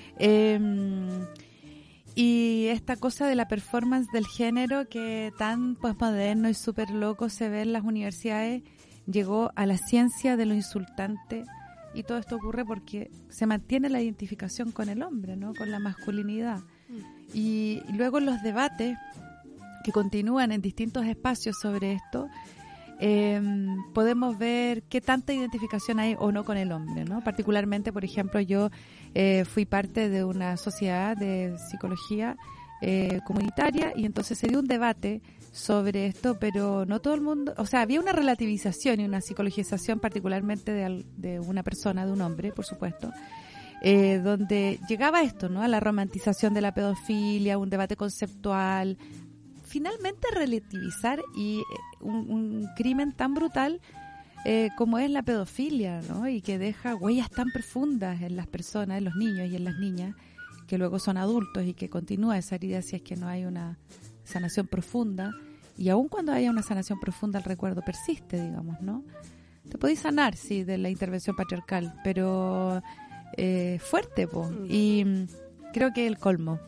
Y esta cosa de la performance del género que tan posmoderno y súper loco se ve en las universidades, llegó a la ciencia de lo insultante, y todo esto ocurre porque se mantiene la identificación con el hombre, ¿no? Con la masculinidad. Y luego en los debates que continúan en distintos espacios sobre esto, podemos ver qué tanta identificación hay o no con el hombre, ¿no? Particularmente, por ejemplo, yo fui parte de una sociedad de psicología comunitaria, y entonces se dio un debate sobre esto, pero no todo el mundo, o sea, había una relativización y una psicologización particularmente de una persona, de un hombre, por supuesto, donde llegaba esto, ¿no? A la romantización de la pedofilia, un debate conceptual, finalmente relativizar y un crimen tan brutal como es la pedofilia, ¿no? Y que deja huellas tan profundas en las personas, en los niños y en las niñas, que luego son adultos, y que continúa esa herida si es que no hay una sanación profunda. Y aun cuando haya una sanación profunda, el recuerdo persiste, digamos, ¿no? Te podéis sanar, sí, de la intervención patriarcal, pero fuerte, po. Y creo que el colmo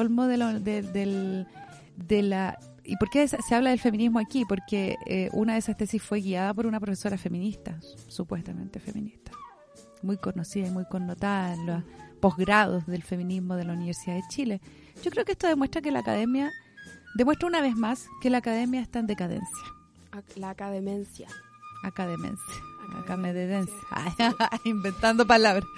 de la... ¿Y por qué se habla del feminismo aquí? Porque una de esas tesis fue guiada por una profesora feminista, supuestamente feminista, muy conocida y muy connotada en los posgrados del feminismo de la Universidad de Chile. Yo creo que esto demuestra que la academia, demuestra una vez más que la academia está en decadencia. la academencia. Academencia. Academencia. Inventando palabras.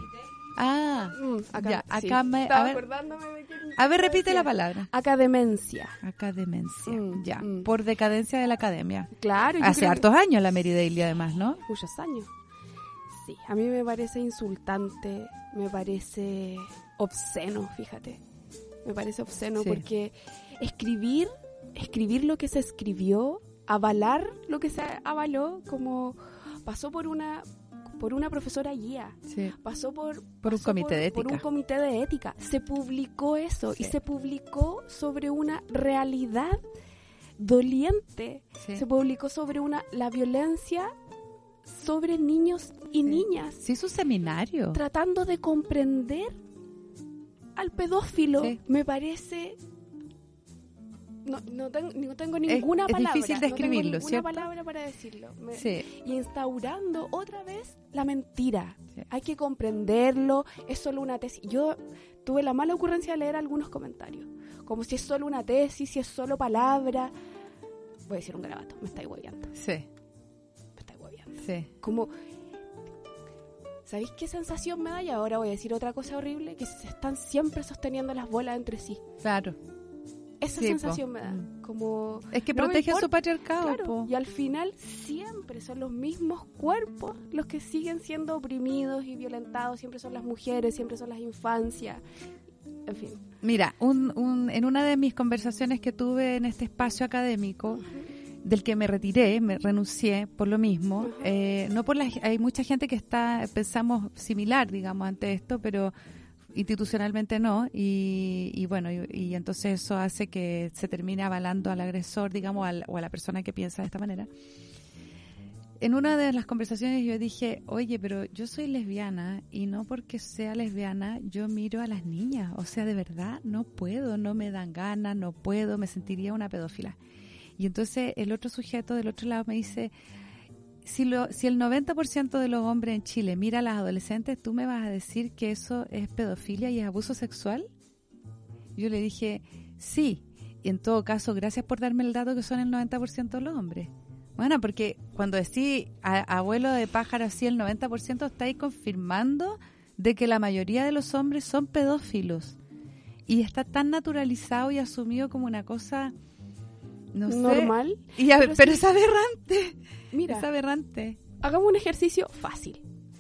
Acá, ya, sí. acá Estaba a ver, acordándome de qué repite decía. la palabra. Academencia. Academencia, ya. Mm. Por decadencia de la academia. Claro. yo Hace creo hartos años la Mary Daly, además, ¿no? muchos años. Sí, a mí me parece insultante, me parece obsceno, fíjate. Me parece obsceno Sí. porque escribir lo que se escribió, avalar lo que se avaló, como pasó por una profesora guía, Sí. pasó por un comité de ética. Por un comité de ética. Se publicó eso Sí. y se publicó sobre una realidad doliente. Sí. Se publicó sobre la violencia sobre niños y niñas, Sí, su seminario. tratando de comprender al pedófilo. Sí. Me parece... No tengo ninguna es palabra. difícil describirlo, no tengo ninguna ¿cierto? palabra para decirlo. Sí. Y instaurando otra vez la mentira. Sí. Hay que comprenderlo, es solo una tesis. Yo tuve la mala ocurrencia de leer algunos comentarios, como si es solo una tesis, si es solo palabra. Voy a decir un garabato, me estáis hueveando. Sí, Me estáis hueveando. sí. Como, ¿sabéis qué sensación me da? Y ahora voy a decir otra cosa horrible, que se están siempre sosteniendo las bolas entre sí. Claro. Esa Sí, sensación po. me da. Mm. Como... Es que no me protege su importa. patriarcado, Claro, po. y al final siempre son los mismos cuerpos los que siguen siendo oprimidos y violentados, siempre son las mujeres, siempre son las infancias, en fin. Mira, en una de mis conversaciones que tuve en este espacio académico, del que me retiré, me renuncié por lo mismo, no por hay mucha gente que pensamos similar, digamos, ante esto, pero institucionalmente no, y bueno, y entonces eso hace que se termine avalando al agresor, digamos, o a la persona que piensa de esta manera. En una de las conversaciones yo dije, oye, pero yo soy lesbiana y no porque sea lesbiana yo miro a las niñas, o sea, de verdad no puedo, no me dan ganas, no puedo, me sentiría una pedófila. Y entonces el otro sujeto del otro lado me dice, si el 90% de los hombres en Chile mira a las adolescentes, ¿tú me vas a decir que eso es pedofilia y es abuso sexual? Yo le dije, sí, y en todo caso, gracias por darme el dato que son el 90% de los hombres. Bueno, porque cuando decís abuelo de pájaro así, el 90% está ahí confirmando de que la mayoría de los hombres son pedófilos. Y está tan naturalizado y asumido como una cosa, no sé. Normal. Pero es aberrante. Mira, Es aberrante. hagamos un ejercicio fácil.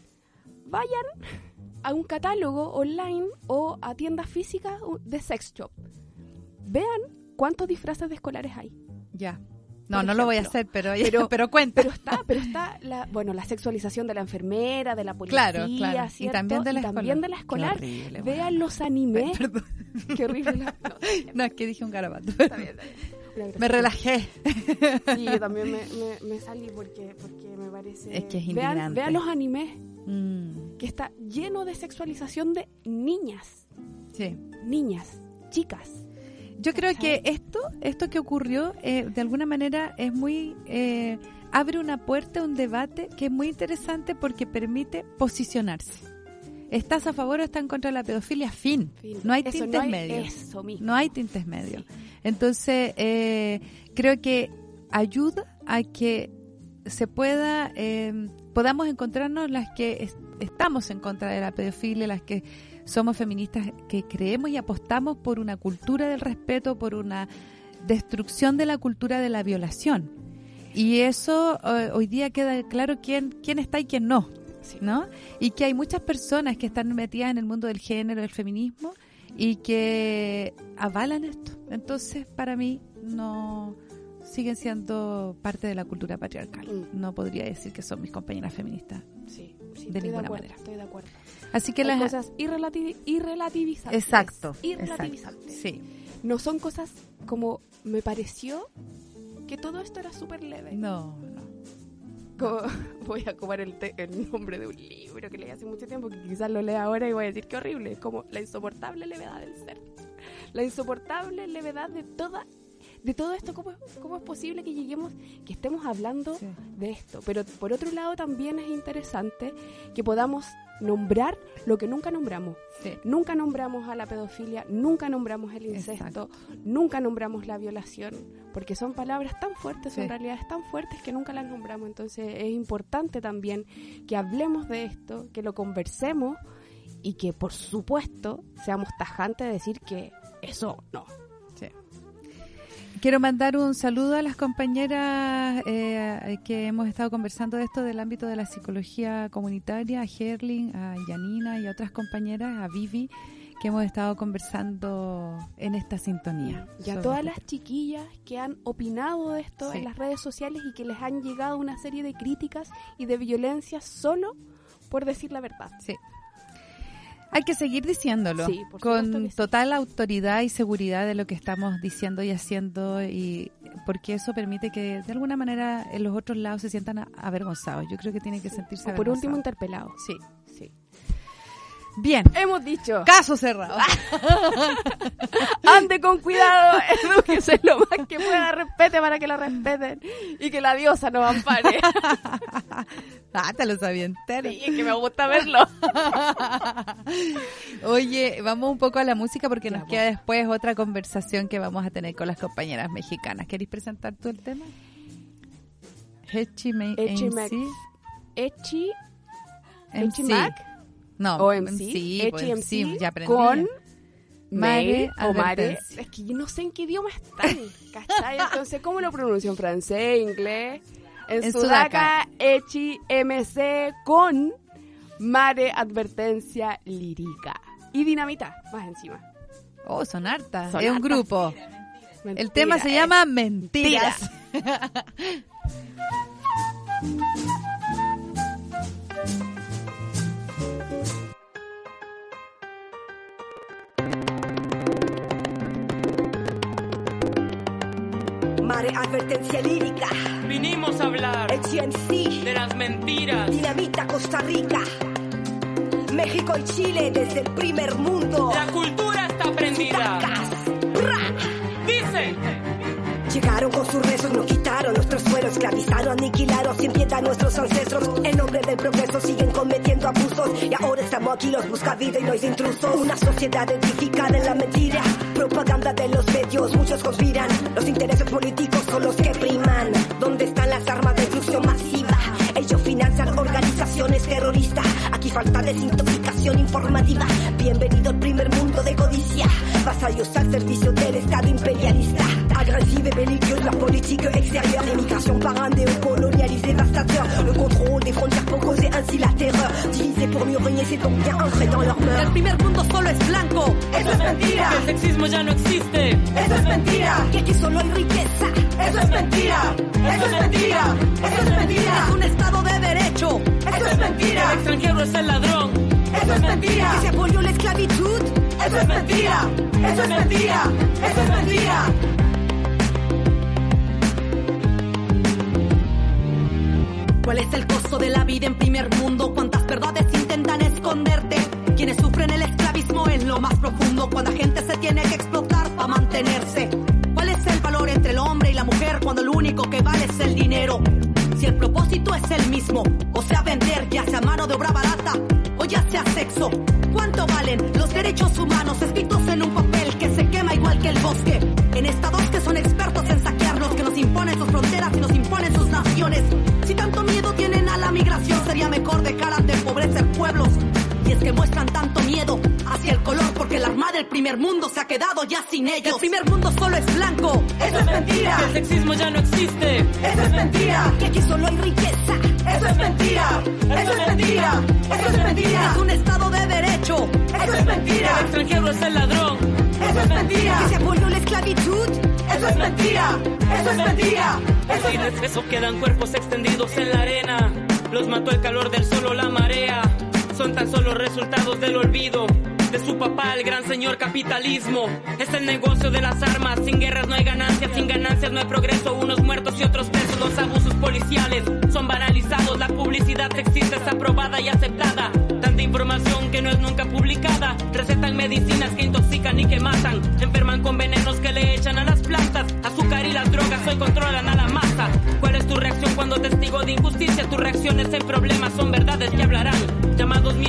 Vayan a un catálogo online o a tiendas físicas de sex shop. Vean cuántos disfraces de escolares hay. Ya. Por No lo voy a ejemplo. hacer, pero cuenta. Pero está la sexualización de la enfermera, de la policía, Claro. Y ¿cierto? también de la escolar. escolar. Qué horrible, Vean bueno. los animes. Perdón. Qué horrible. No, es que dije un garabato. Está bien. Una Me grosería. relajé. Sí, yo también me salí porque me parece... Es que es vean, indignante. vean los animes, Mm, que está lleno de sexualización de niñas, sí. chicas. Yo creo que esto que ocurrió, de alguna manera, es muy abre una puerta a un debate que es muy interesante porque permite posicionarse. ¿Estás a favor o estás en contra de la pedofilia? Fin. No hay Eso, tintes no hay medios. Eso mismo. No hay tintes medios. Entonces, creo que ayuda a que se pueda, podamos encontrarnos las que estamos en contra de la pedofilia, las que somos feministas, que creemos y apostamos por una cultura del respeto, por una destrucción de la cultura de la violación. Y eso hoy día queda claro quién está y quién no, ¿no? Y que hay muchas personas que están metidas en el mundo del género, del feminismo, y que avalan esto. Entonces, para mí, no siguen siendo parte de la cultura patriarcal. No podría decir que son mis compañeras feministas. Sí, de ninguna manera. Estoy de acuerdo. Así que Hay las cosas irrelativizantes. Exacto. Irrelativizantes. Sí. No son cosas como me pareció que todo esto era súper leve. No. Como, voy a ocupar el nombre de un libro que leí hace mucho tiempo, que quizás lo lea ahora y voy a decir qué horrible. Es como la insoportable levedad del ser. La insoportable levedad de todo esto. ¿Cómo es posible que estemos hablando de esto? Pero por otro lado también es interesante que podamos nombrar lo que nunca nombramos. Sí. Nunca nombramos a la pedofilia, nunca nombramos el incesto, Exacto. nunca nombramos la violación, porque son palabras tan fuertes, son Sí. realidades tan fuertes que nunca las nombramos. Entonces es importante también que hablemos de esto, que lo conversemos y que, por supuesto, seamos tajantes de decir que eso no. Sí. Quiero mandar un saludo a las compañeras que hemos estado conversando de esto del ámbito de la psicología comunitaria, a Herling, a Yanina y a otras compañeras, a Vivi, que hemos estado conversando en esta sintonía. Y a todas las chiquillas que han opinado de esto Sí. en las redes sociales y que les han llegado una serie de críticas y de violencia solo por decir la verdad. Sí. Hay que seguir diciéndolo Sí, por supuesto con que sí. total autoridad y seguridad de lo que estamos diciendo y haciendo, y porque eso permite que de alguna manera en los otros lados se sientan avergonzados. Yo creo que tienen que sentirse O por último, avergonzados. interpelados. Sí. Sí. Bien. Hemos dicho, Caso cerrado. ande con cuidado, edúquese lo más que pueda, respete para que la respeten y que la diosa nos ampare. Te lo sabía entero. Sí, es que me gusta verlo. Oye, vamos un poco a la música porque Ya, nos queda después otra conversación que vamos a tener con las compañeras mexicanas. ¿Queréis presentar tú el tema? Echi Mac. Echi Mac No, OMC, pues, HMC sí, ya aprendí. con Mare Mare o Mare. Advertencia. Es que yo no sé en qué idioma están, ¿cachai? Entonces, ¿cómo lo pronuncio? ¿En francés, inglés? En Sudaca, Echi MC con Mare Advertencia Lírica. Y Dinamita, más encima. Oh, son hartas. Son Es un hartas. grupo. Mentira, El tema se llama Mentiras. Mare Advertencia Lírica, Vinimos a hablar HMC, de las mentiras. Dinamita Costa Rica, México y Chile desde el primer mundo. La cultura está prendida. Sudacas, ¡ra! Dice, Llegaron con sus rezos, nos quitaron nuestros suelos, esclavizaron, aniquilaron sin piedad a nuestros ancestros. En nombre del progreso siguen cometiendo abusos y ahora estamos aquí los buscavidas y los intrusos. Una sociedad edificada en la mentira, propaganda de los medios, muchos conspiran. Los intereses políticos son los que priman. ¿Dónde están las armas de destrucción masiva? Ellos financian organizaciones terroristas. Aquí falta desintoxicación informativa. Bienvenido al primer mundo de codicia, vasallos al servicio del Estado imperialista. Agressive, belliqueuse, la politique extérieure, l'immigration par un néocolonialiste dévastateur, le contrôle des frontières pour causer ainsi la terreur, divisé pour mieux régner, c'est donc bien ancré dans leur mœurs. El primer mundo solo es blanco, eso es mentira. que el sexismo ya no existe. Eso es mentira. Que aquí solo hay riqueza. Eso es mentira. Eso es mentira. Eso es mentira. Es un estado de derecho. Eso es mentira. El extranjero es el ladrón. Eso es mentira. Que se abolió la esclavitud. Eso es mentira. Eso es mentira. Eso es mentira. ¿Cuál es el costo de la vida en primer mundo? ¿Cuántas verdades intentan esconderte? Quienes sufren el esclavismo en lo más profundo, cuando la gente se tiene que explotar para mantenerse. ¿Cuál es el valor entre el hombre y la mujer cuando lo único que vale es el dinero? Si el propósito es el mismo, o sea vender, ya sea mano de obra barata o ya sea sexo. ¿Cuánto valen los derechos humanos escritos en un papel que se quema igual que el bosque? En estados que son expertos en saquearnos, que nos imponen sus fronteras y nos imponen sus naciones. Si tanto miedo tienen a la migración, sería mejor dejar de empobrecer pueblos. Y es que muestran tanto miedo hacia el color porque la armada del primer mundo se ha quedado ya sin ellos. El primer mundo solo es blanco. Eso es mentira. Que el sexismo ya no existe. Eso es mentira. Que aquí solo hay riqueza. Eso es mentira. Eso es mentira. Eso es mentira. Es un estado de derecho. Eso es mentira. El extranjero es el ladrón. Eso es mentira. Que se abolió la esclavitud. Eso es mentira. Eso es mentira. Eso Sin es eso quedan cuerpos extendidos en la arena. Los mató el calor del sol o la marea. Son tan solo resultados del olvido de su papá, el gran señor capitalismo. Es el negocio de las armas. Sin guerras no hay ganancias, sin ganancias no hay progreso. Unos muertos y otros presos. Los abusos policiales son banalizados. La publicidad sexista es aprobada y aceptada. Tanta información que no es nunca publicada. Recetan medicinas que intoxican y que matan. Enferman con venenos que le echan a las plantas. Azúcar y las drogas hoy controlan a la masa. ¿Cuál es tu reacción cuando testigo de injusticia? Tus reacciones en problemas son verdades que hablarán. Llamados minutos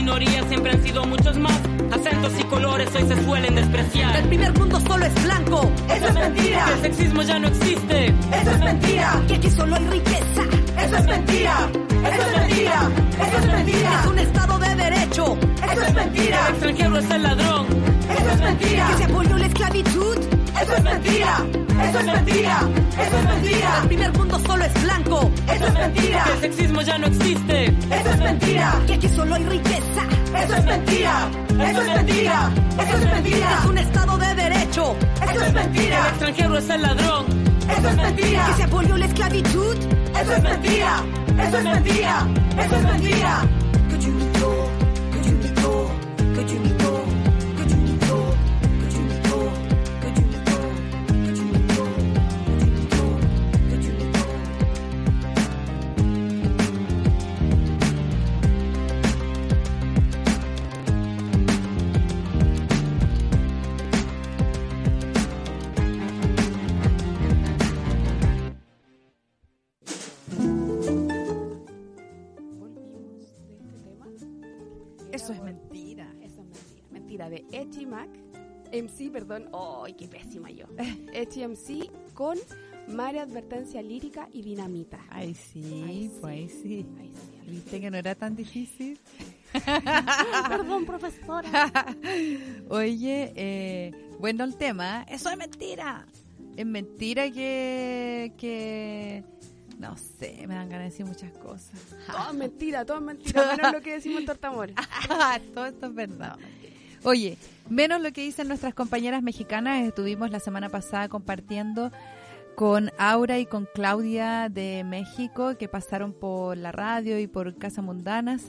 minorías siempre han sido muchos más. Acentos y colores hoy se suelen despreciar. El primer mundo solo es blanco, eso es mentira. Que el sexismo ya no existe, Eso es mentira. Que aquí solo hay riqueza, eso es mentira. Eso es mentira. Eso es mentira. Es un estado de derecho, eso es mentira. el extranjero es el ladrón. Eso es mentira. Que se abolió la esclavitud, eso es mentira. Eso es mentira. Eso es mentira. El primer mundo solo es blanco, eso es mentira. Que el sexismo ya no existe, Eso es mentira. Que aquí solo hay riqueza, eso es mentira. Eso es mentira. Eso es mentira. Es un estado de derecho, eso es el mentira. extranjero es el ladrón. Eso es mentira. Que se abolió la esclavitud, eso es mentira. Eso es mentira. Eso es mentira. Could you be told? Could you be told? Could you be told? Could you be told? Could you be told? Could you be told? Could you be told? Could you be told? Volvimos de este tema. Eso es mentira. Eso es mentira. Mentira de Echi Mac. MC, perdón. ¡Ay, qué pésima yo! Echi MC con Mare Advertencia Lírica y Dinamita. Ay, sí, Ay, pues sí. Ay, sí. ¿Viste que no era tan difícil? Perdón, profesora. Oye, bueno el tema. Eso es mentira. Es mentira que no sé, me dan ganas de decir muchas cosas. Todo es mentira, menos lo que decimos en Tortamor. Todo esto es verdad. Oye, menos lo que dicen nuestras compañeras mexicanas. Estuvimos la semana pasada compartiendo con Aura y con Claudia de México, que pasaron por la radio y por Casa Mundanas,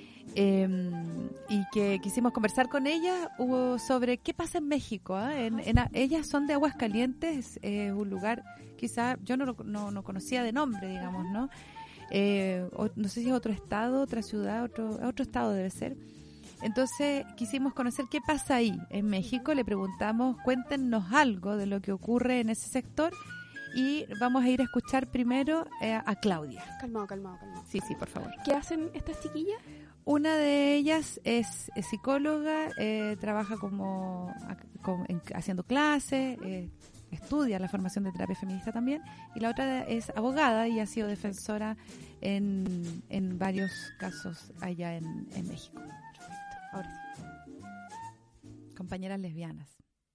y que quisimos conversar con ellas sobre qué pasa en México. Ellas son de Aguascalientes, un lugar, quizá yo no conocía de nombre, digamos, ¿no? No sé si es otro estado, otra ciudad, otro estado debe ser. Entonces quisimos conocer qué pasa ahí en México. Le preguntamos, cuéntenos algo de lo que ocurre en ese sector, y vamos a ir a escuchar primero a Claudia. Calmado. Sí, por favor. ¿Qué hacen estas chiquillas? Una de ellas es psicóloga, trabaja haciendo clases, estudia la formación de terapia feminista también, y la otra es abogada y ha sido defensora en varios casos allá en México. Perfecto. Ahora sí. Compañeras lesbianas.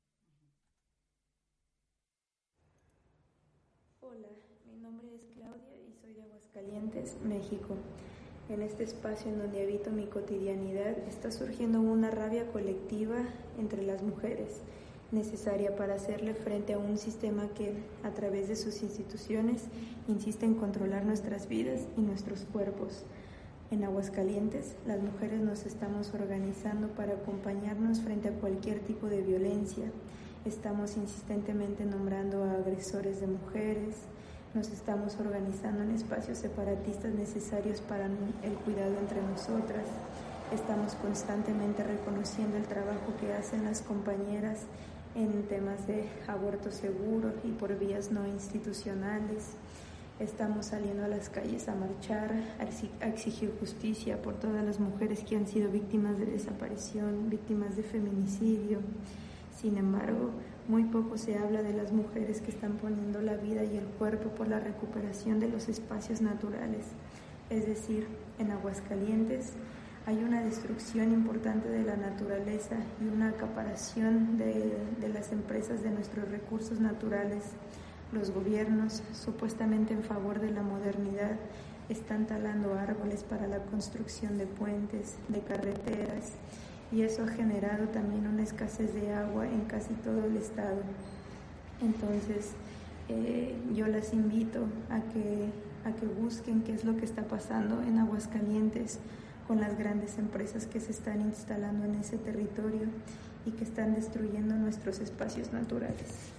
Hola, mi nombre es Claudia y soy de Aguascalientes, México. En este espacio en donde habito mi cotidianidad está surgiendo una rabia colectiva entre las mujeres, necesaria para hacerle frente a un sistema que, a través de sus instituciones, insiste en controlar nuestras vidas y nuestros cuerpos. En Aguascalientes, las mujeres nos estamos organizando para acompañarnos frente a cualquier tipo de violencia. Estamos insistentemente nombrando a agresores de mujeres. Nos estamos organizando en espacios separatistas necesarios para el cuidado entre nosotras. Estamos constantemente reconociendo el trabajo que hacen las compañeras en temas de aborto seguro y por vías no institucionales. Estamos saliendo a las calles a marchar, a exigir justicia por todas las mujeres que han sido víctimas de desaparición, víctimas de feminicidio. Sin embargo, muy poco se habla de las mujeres que están poniendo la vida y el cuerpo por la recuperación de los espacios naturales. Es decir, en Aguascalientes hay una destrucción importante de la naturaleza y una acaparación de las empresas de nuestros recursos naturales. Los gobiernos, supuestamente en favor de la modernidad, están talando árboles para la construcción de puentes, de carreteras, y eso ha generado también una escasez de agua en casi todo el estado. Entonces, yo las invito a que busquen qué es lo que está pasando en Aguascalientes con las grandes empresas que se están instalando en ese territorio y que están destruyendo nuestros espacios naturales.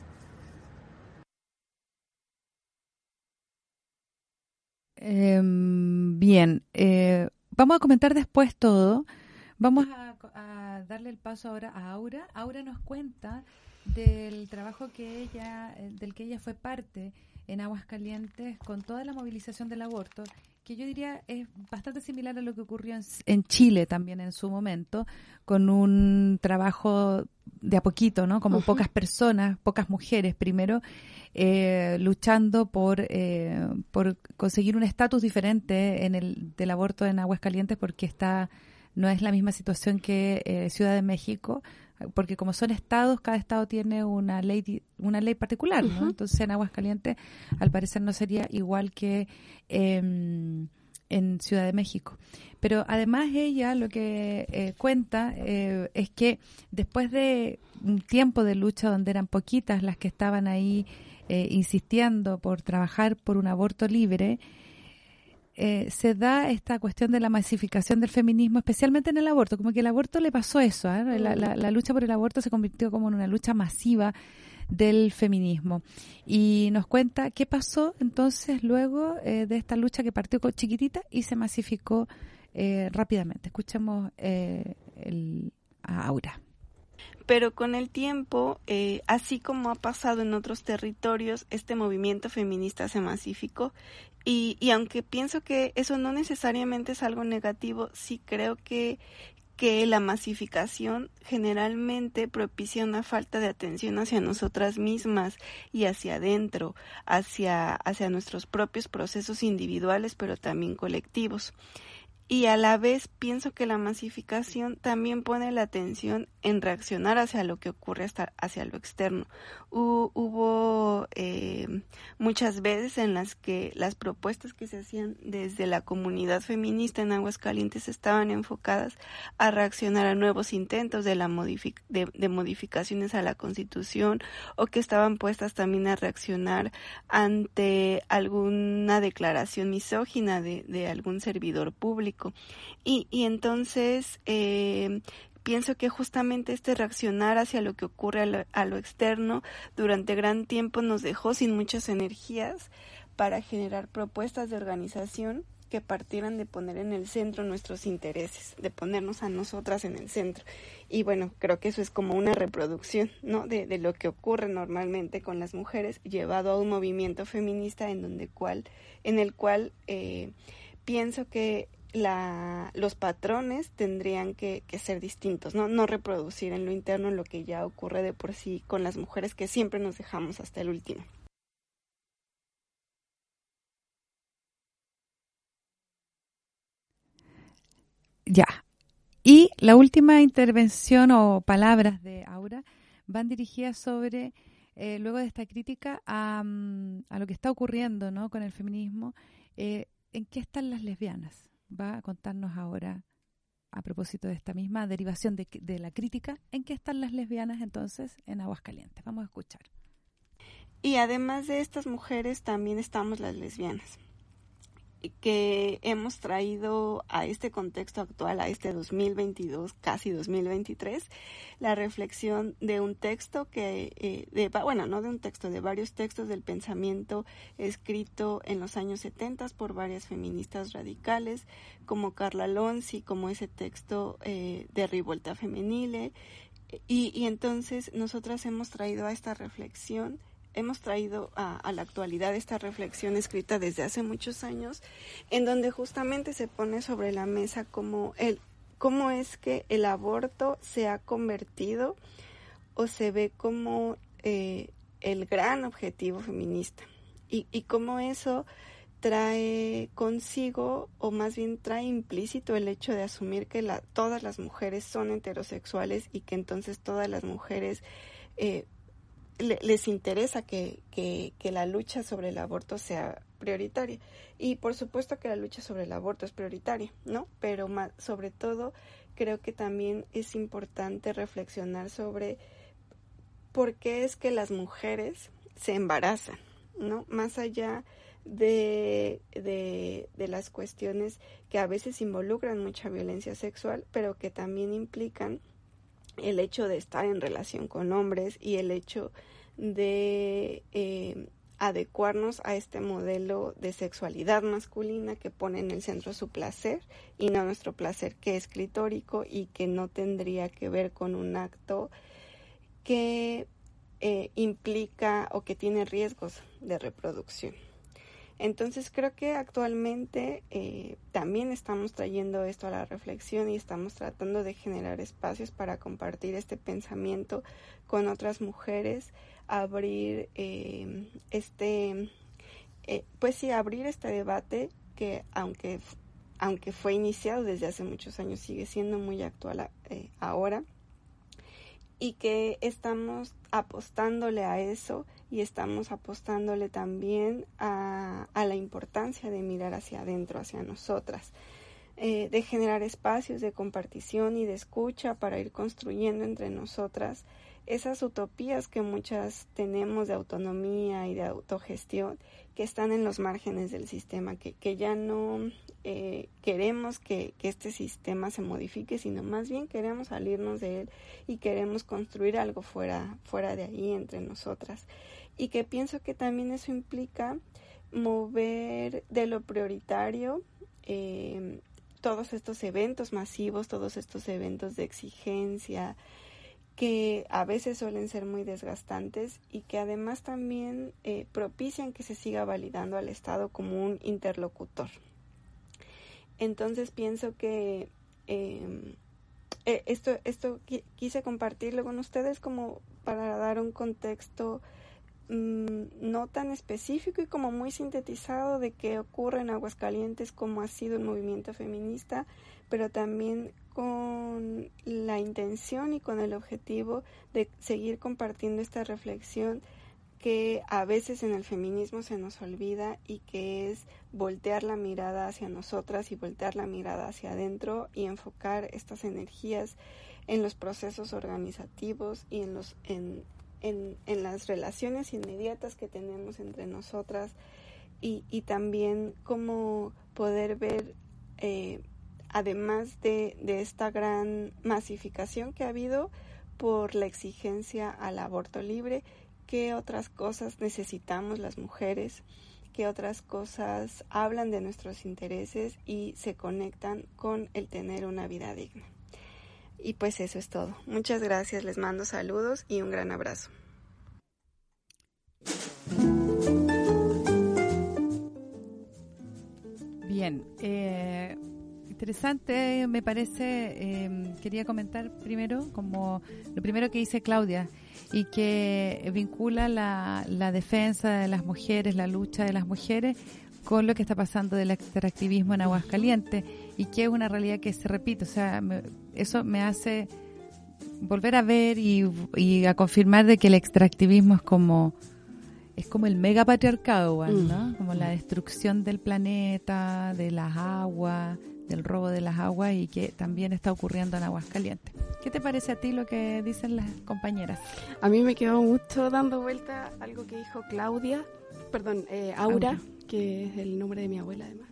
Bien, vamos a comentar después todo. Vamos a darle el paso ahora a Aura. Aura nos cuenta del trabajo del que ella fue parte en Aguascalientes con toda la movilización del aborto, que yo diría es bastante similar a lo que ocurrió en Chile también en su momento, con un trabajo de a poquito, ¿no? Como pocas personas, pocas mujeres primero, luchando por conseguir un estatus diferente del aborto en Aguascalientes, porque no es la misma situación que Ciudad de México, porque como son estados, cada estado tiene una ley particular, ¿no? Entonces en Aguascalientes al parecer no sería igual que en Ciudad de México. Pero además ella lo que cuenta es que después de un tiempo de lucha donde eran poquitas las que estaban ahí insistiendo por trabajar por un aborto libre, se da esta cuestión de la masificación del feminismo, especialmente en el aborto, como que el aborto le pasó eso, ¿eh? La lucha por el aborto se convirtió como en una lucha masiva del feminismo. Y nos cuenta qué pasó entonces luego de esta lucha que partió chiquitita y se masificó rápidamente. Escuchemos a Aura. Pero con el tiempo, así como ha pasado en otros territorios, este movimiento feminista se masificó. Y aunque pienso que eso no necesariamente es algo negativo, sí creo que la masificación generalmente propicia una falta de atención hacia nosotras mismas y hacia adentro, hacia nuestros propios procesos individuales, pero también colectivos. Y a la vez pienso que la masificación también pone la atención en reaccionar hacia lo que ocurre hacia lo externo. Hubo muchas veces en las que las propuestas que se hacían desde la comunidad feminista en Aguascalientes estaban enfocadas a reaccionar a nuevos intentos de modificaciones a la Constitución, o que estaban puestas también a reaccionar ante alguna declaración misógina de algún servidor público. Y entonces pienso que justamente este reaccionar hacia lo que ocurre a lo externo durante gran tiempo nos dejó sin muchas energías para generar propuestas de organización que partieran de poner en el centro nuestros intereses, de ponernos a nosotras en el centro. Y bueno, creo que eso es como una reproducción, ¿no? de lo que ocurre normalmente con las mujeres, llevado a un movimiento feminista en el cual pienso que los patrones tendrían que ser distintos, no reproducir en lo interno lo que ya ocurre de por sí con las mujeres, que siempre nos dejamos hasta el último. Ya. Y la última intervención o palabras de Aura van dirigidas sobre, luego de esta crítica, a lo que está ocurriendo, ¿no?, con el feminismo. ¿En qué están las lesbianas? Va a contarnos ahora, a propósito de esta misma derivación de la crítica, ¿en qué están las lesbianas entonces en Aguascalientes? Vamos a escuchar. Y además de estas mujeres también estamos las lesbianas, que hemos traído a este contexto actual, a este 2022, casi 2023, la reflexión de un texto de varios textos del pensamiento escrito en los años 70 por varias feministas radicales, como Carla Lonzi, como ese texto de Rivolta Femenile, y entonces nosotras hemos traído a esta reflexión, hemos traído a la actualidad esta reflexión escrita desde hace muchos años, en donde justamente se pone sobre la mesa cómo es que el aborto se ha convertido o se ve como el gran objetivo feminista, y cómo eso trae consigo, o más bien trae implícito, el hecho de asumir que todas las mujeres son heterosexuales, y que entonces todas las mujeres les interesa que la lucha sobre el aborto sea prioritaria. Y por supuesto que la lucha sobre el aborto es prioritaria, ¿no? Pero sobre todo creo que también es importante reflexionar sobre por qué es que las mujeres se embarazan, ¿no? Más allá de las cuestiones que a veces involucran mucha violencia sexual, pero que también implican el hecho de estar en relación con hombres, y el hecho de adecuarnos a este modelo de sexualidad masculina que pone en el centro su placer y no nuestro placer, que es clitórico y que no tendría que ver con un acto que implica o que tiene riesgos de reproducción. Entonces creo que actualmente también estamos trayendo esto a la reflexión y estamos tratando de generar espacios para compartir este pensamiento con otras mujeres, abrir abrir este debate que aunque fue iniciado desde hace muchos años, sigue siendo muy actual ahora, y que estamos apostándole a eso y estamos apostándole también a la importancia de mirar hacia adentro, hacia nosotras, de generar espacios de compartición y de escucha para ir construyendo entre nosotras esas utopías que muchas tenemos de autonomía y de autogestión, que están en los márgenes del sistema, que ya no queremos que este sistema se modifique, sino más bien queremos salirnos de él y queremos construir algo fuera de ahí entre nosotras. Y que pienso que también eso implica mover de lo prioritario todos estos eventos masivos, todos estos eventos de exigencia, que a veces suelen ser muy desgastantes y que además también propician que se siga validando al Estado como un interlocutor. Entonces pienso que esto quise compartirlo con ustedes como para dar un contexto no tan específico y como muy sintetizado de qué ocurre en Aguascalientes, cómo ha sido el movimiento feminista, pero también con la intención y con el objetivo de seguir compartiendo esta reflexión que a veces en el feminismo se nos olvida, y que es voltear la mirada hacia nosotras y voltear la mirada hacia adentro y enfocar estas energías en los procesos organizativos y en las relaciones inmediatas que tenemos entre nosotras, y también cómo poder ver, además de esta gran masificación que ha habido por la exigencia al aborto libre, qué otras cosas necesitamos las mujeres, qué otras cosas hablan de nuestros intereses y se conectan con el tener una vida digna. Y pues eso es todo. Muchas gracias, les mando saludos y un gran abrazo. Bien, interesante me parece. Quería comentar primero, como lo primero que dice Claudia, y que vincula la defensa de las mujeres, la lucha de las mujeres con lo que está pasando del extractivismo en Aguascalientes, y que es una realidad que se repite. O sea, eso me hace volver a ver y a confirmar de que el extractivismo es como el megapatriarcado, ¿no? Como la destrucción del planeta, de las aguas, del robo de las aguas, y que también está ocurriendo en Aguascalientes. ¿Qué te parece a ti lo que dicen las compañeras? A mí me quedó mucho dando vuelta algo que dijo Aura, que es el nombre de mi abuela además.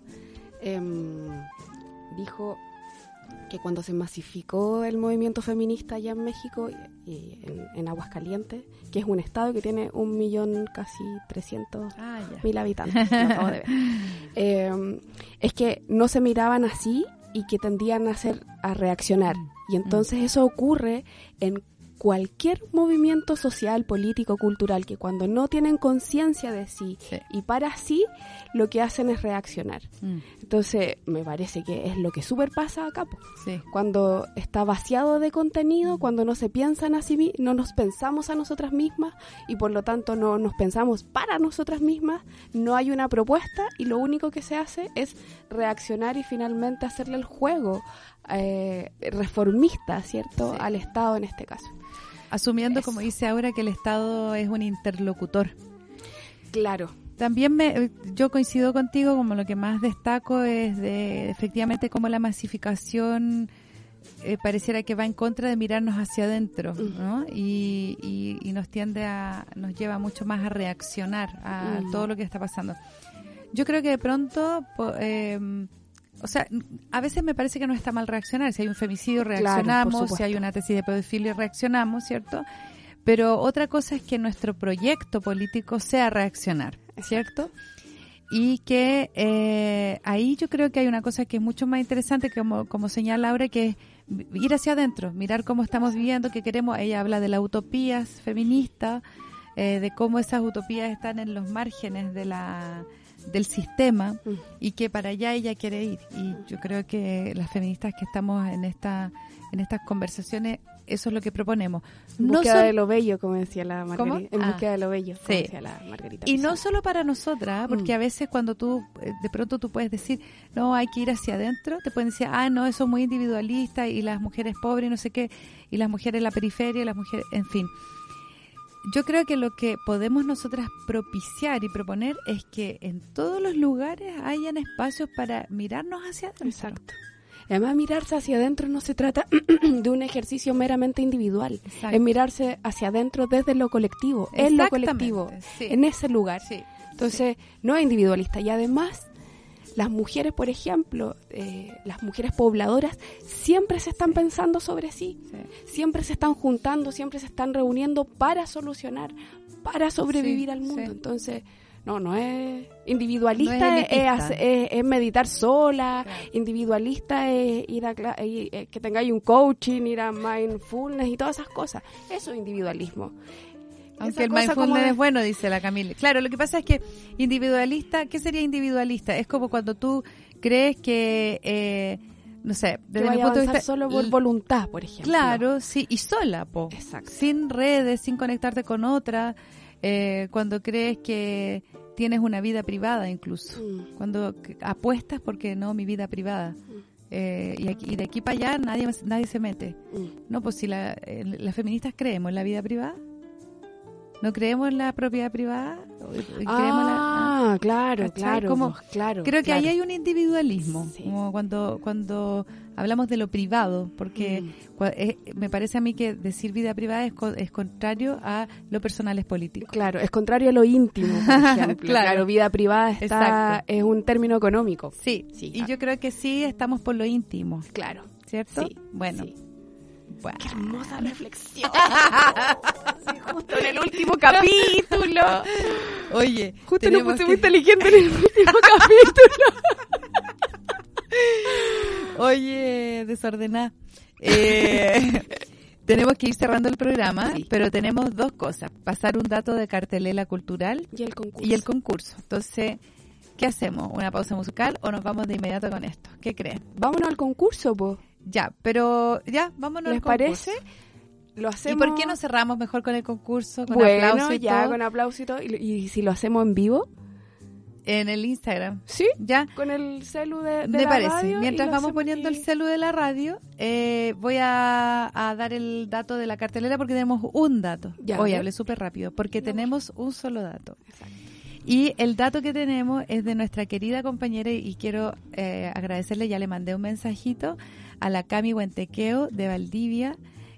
Dijo que cuando se masificó el movimiento feminista allá en México y en Aguascalientes, que es un estado que tiene 1.300.000 habitantes, lo acabo de ver, es que no se miraban así y que tendían a reaccionar. Y entonces eso ocurre en cualquier movimiento social, político, cultural, que cuando no tienen conciencia de sí y para sí, lo que hacen es reaccionar. Entonces, me parece que es lo que súper pasa acá. Cuando está vaciado de contenido, cuando no se piensan a sí, no nos pensamos a nosotras mismas y por lo tanto no nos pensamos para nosotras mismas, no hay una propuesta y lo único que se hace es reaccionar y finalmente hacerle el juego reformista, ¿cierto?, al Estado en este caso. Asumiendo, como dice Aura, que el Estado es un interlocutor. Claro. También yo coincido contigo, como lo que más destaco es de efectivamente cómo la masificación pareciera que va en contra de mirarnos hacia adentro, ¿no? Y nos lleva mucho más a reaccionar a todo lo que está pasando. Yo creo que de pronto, o sea, a veces me parece que no está mal reaccionar. Si hay un femicidio, reaccionamos. Claro, si hay una tesis de pedofilia, reaccionamos, ¿cierto? Pero otra cosa es que nuestro proyecto político sea reaccionar, ¿cierto? Y que ahí yo creo que hay una cosa que es mucho más interesante, como señala Laura, que es ir hacia adentro, mirar cómo estamos viviendo, qué queremos. Ella habla de las utopías feministas, de cómo esas utopías están en los márgenes de la del sistema y que para allá ella quiere ir. Y yo creo que las feministas que estamos en estas conversaciones, eso es lo que proponemos. En búsqueda de lo bello, como decía la Margarita. ¿Cómo? En búsqueda de lo bello, como sí. decía la Margarita. Y no solo para nosotras, porque a veces cuando tú, de pronto tú puedes decir, no, hay que ir hacia adentro, te pueden decir, no, eso es muy individualista y las mujeres pobres, no sé qué, y las mujeres en la periferia, y las mujeres, en fin. Yo creo que lo que podemos nosotras propiciar y proponer es que en todos los lugares hayan espacios para mirarnos hacia adentro. Exacto. Además, mirarse hacia adentro no se trata de un ejercicio meramente individual. Exacto. Es mirarse hacia adentro desde lo colectivo, en lo colectivo, sí. en ese lugar. Sí. Entonces, no es individualista. Y además, las mujeres, por ejemplo, las mujeres pobladoras, siempre se están pensando sobre sí. Siempre se están juntando, siempre se están reuniendo para solucionar, para sobrevivir al mundo. Sí. Entonces, no es individualista, no es es meditar sola, claro. Individualista es ir a que tengáis un coaching, ir a mindfulness y todas esas cosas. Eso es individualismo. Aunque el mindfulness es bueno, dice la Camila. Claro, lo que pasa es que individualista, ¿qué sería individualista? Es como cuando tú crees que, no sé, desde mi punto de vista, solo por voluntad, por ejemplo. Claro, sí, y sola, Exacto. Sin redes, sin conectarte con otra, cuando crees que tienes una vida privada incluso, cuando apuestas porque no, mi vida privada. Y de aquí para allá nadie se mete. No, pues si las feministas creemos en la vida privada, ¿no creemos en la propiedad privada? Claro. Creo que ahí hay un individualismo, como cuando hablamos de lo privado, porque me parece a mí que decir vida privada es contrario a lo personal es político. Claro, es contrario a lo íntimo, por ejemplo. claro, vida privada es un término económico. Sí, y yo creo que sí estamos por lo íntimo. Claro. ¿Cierto? Sí, bueno. Sí. Bueno. ¡Qué hermosa reflexión! Sí, justo en el último capítulo. Oye, justo nos pusimos inteligentes en el último capítulo. Oye, desordenada. Tenemos que ir cerrando el programa, pero tenemos dos cosas. Pasar un dato de cartelera cultural y el concurso. Entonces, ¿qué hacemos? ¿Una pausa musical o nos vamos de inmediato con esto? ¿Qué creen? Vámonos al concurso, po. Vámonos al concurso. ¿Les parece? Lo hacemos. ¿Y por qué no cerramos mejor con el concurso? Con aplauso y todo. Con aplauso y todo. ¿Y si lo hacemos en vivo? En el Instagram. ¿Sí? Ya. Con el celu de Me la parece. radio. Mientras vamos poniendo el celu de la radio, voy a dar el dato de la cartelera porque tenemos un dato. Hoy hablé súper rápido porque tenemos un solo dato. Exacto. Y el dato que tenemos es de nuestra querida compañera y quiero agradecerle, ya le mandé un mensajito a la Cami Huentequeo de Valdivia,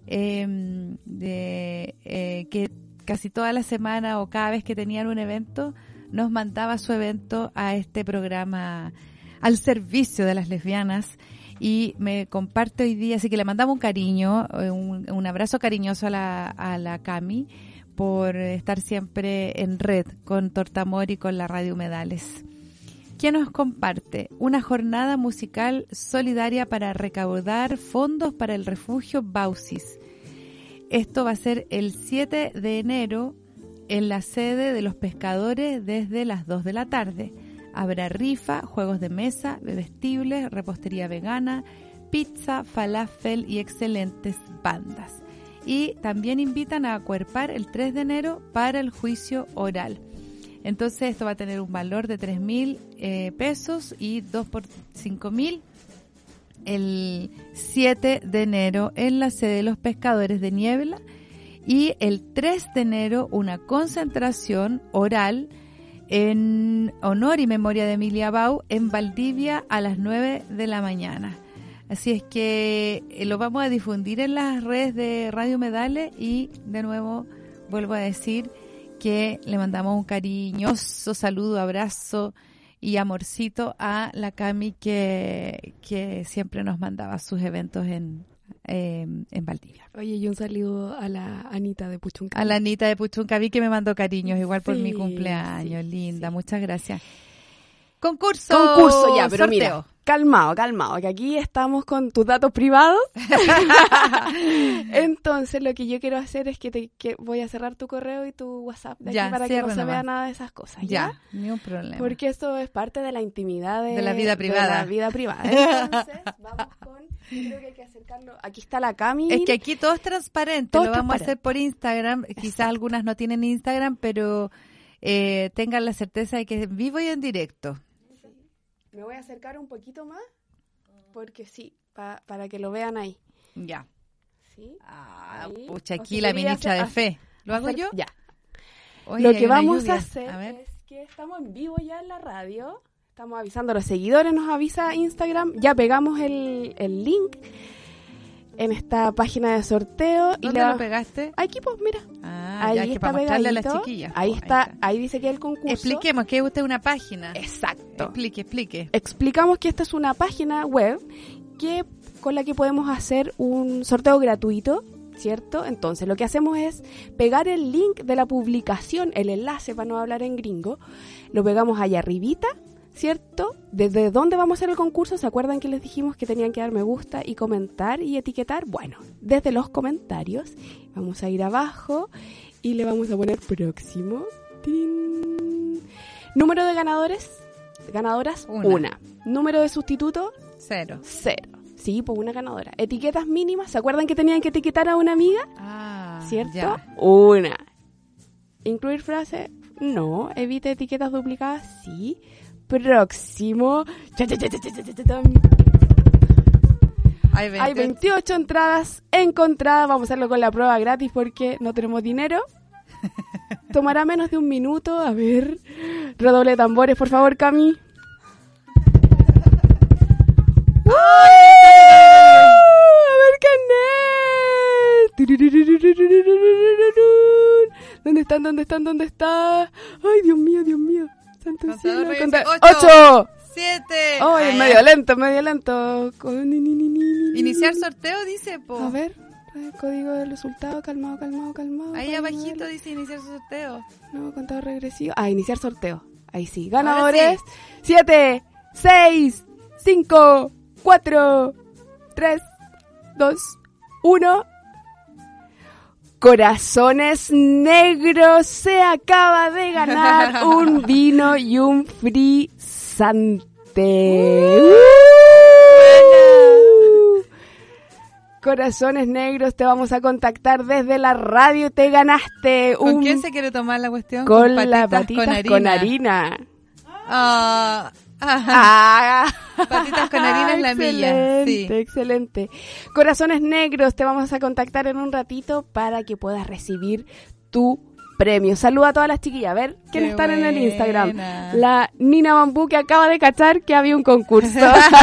que casi toda la semana o cada vez que tenían un evento nos mandaba su evento a este programa al servicio de las lesbianas y me comparte hoy día, así que le mandamos un cariño, un abrazo cariñoso a la Cami por estar siempre en red con Tortamor y con la Radio Humedales. ¿Quién nos comparte? Una jornada musical solidaria para recaudar fondos para el refugio Bausis. Esto va a ser el 7 de enero en la sede de los pescadores desde las 2 de la tarde. Habrá rifa, juegos de mesa, bebestibles, repostería vegana, pizza, falafel y excelentes bandas. Y también invitan a acuerpar el 3 de enero para el juicio oral. Entonces esto va a tener un valor de 3.000 pesos y 2 por 5.000 el 7 de enero en la sede de los pescadores de Niebla y el 3 de enero una concentración oral en honor y memoria de Emilia Bau en Valdivia a las 9 de la mañana. Así es que lo vamos a difundir en las redes de Radio Humedales y de nuevo vuelvo a decir que le mandamos un cariñoso saludo, abrazo y amorcito a la Cami que siempre nos mandaba sus eventos en Valdivia. Oye, y un saludo a la Anita de Puchuncaví. A la Anita de Puchuncaví que me mandó cariños igual por mi cumpleaños, linda, muchas gracias. Concurso, ya, pero sorteo. mira, calmado, que aquí estamos con tus datos privados. Entonces, lo que yo quiero hacer es que voy a cerrar tu correo y tu WhatsApp de aquí Ya, para que no se nomás. vea nada de esas cosas. Ya, ni un problema. Porque eso es parte de la intimidad De la vida privada. De la vida privada. Entonces, vamos con... Creo que hay que acercarlo. Aquí está la Cami. Es que aquí todo es transparente, Todo lo es vamos a transparente. hacer por Instagram. Quizás algunas no tienen Instagram, pero tengan la certeza de que es en vivo y en directo. Me voy a acercar un poquito más, porque sí, para que lo vean ahí. Ya. ¿Sí? Pucha, O si aquí la quería ministra de hacer- Fe. ¿Lo hago yo? Ya. Oye, Lo hay que una vamos lluvia. a hacer ver. es que estamos en vivo ya en la radio. Estamos avisando a los seguidores, nos avisa Instagram. Ya pegamos el link en esta página de sorteo. ¿Dónde lo pegaste? Aquí, pues, mira. Ahí Ahí que está para mostrarle a las pegadito. chiquillas. Ahí pues, está, ahí dice que es el concurso. Expliquemos que es usted una página. Exacto. Explique. Explicamos que esta es una página web con la que podemos hacer un sorteo gratuito, ¿cierto? Entonces, lo que hacemos es pegar el link de la publicación, el enlace, para no hablar en gringo, lo pegamos allá arribita, ¿cierto? ¿Desde dónde vamos a hacer el concurso? ¿Se acuerdan que les dijimos que tenían que dar me gusta y comentar y etiquetar? Bueno, desde los comentarios vamos a ir abajo y le vamos a poner próximo. ¡Tin! Número de ganadoras, una. Número de sustitutos, 0. Sí, pues una ganadora. Etiquetas mínimas, ¿se acuerdan que tenían que etiquetar a una amiga? ¿Cierto? Ya. Una. ¿Incluir frase? No. ¿Evite etiquetas duplicadas? Sí. Próximo. Hay 28 entradas encontradas. Vamos a hacerlo con la prueba gratis porque no tenemos dinero. Tomará menos de un minuto. A ver. Redoble de tambores, por favor, Cami. ¡A ver, Canet! ¿Dónde está? ¡Ay, Dios mío! ¡Santo cielo! Contador, 8, 7. ¡Ay, medio lento! Iniciar sorteo dice, po. A ver, código del resultado, calmado. Ahí abajito dice iniciar sorteo. No, contador regresivo. Iniciar sorteo. Ahí sí. Ganadores. 7, 6, 5, 4, 3, 2, 1. Corazones Negros se acaba de ganar un vino y un frisante. Corazones Negros, te vamos a contactar desde la radio. Te ganaste un... ¿Con quién se quiere tomar la cuestión? Con la patitas con harina. Patitas con harina es la mía. Sí. Excelente. Corazones Negros, te vamos a contactar en un ratito para que puedas recibir tu premio. Saluda a todas las chiquillas. A ver, ¿quiénes están en el Instagram? La Nina Bambú, que acaba de cachar que había un concurso.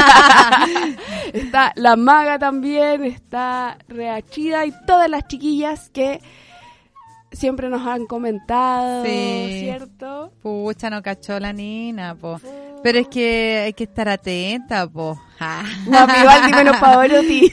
Está la Maga también, está Reachida y todas las chiquillas que siempre nos han comentado, ¿cierto? Pucha, no cachó la Nina, po. Pero es que hay que estar atenta, po. Mami, Valdi, menos Pavarotti.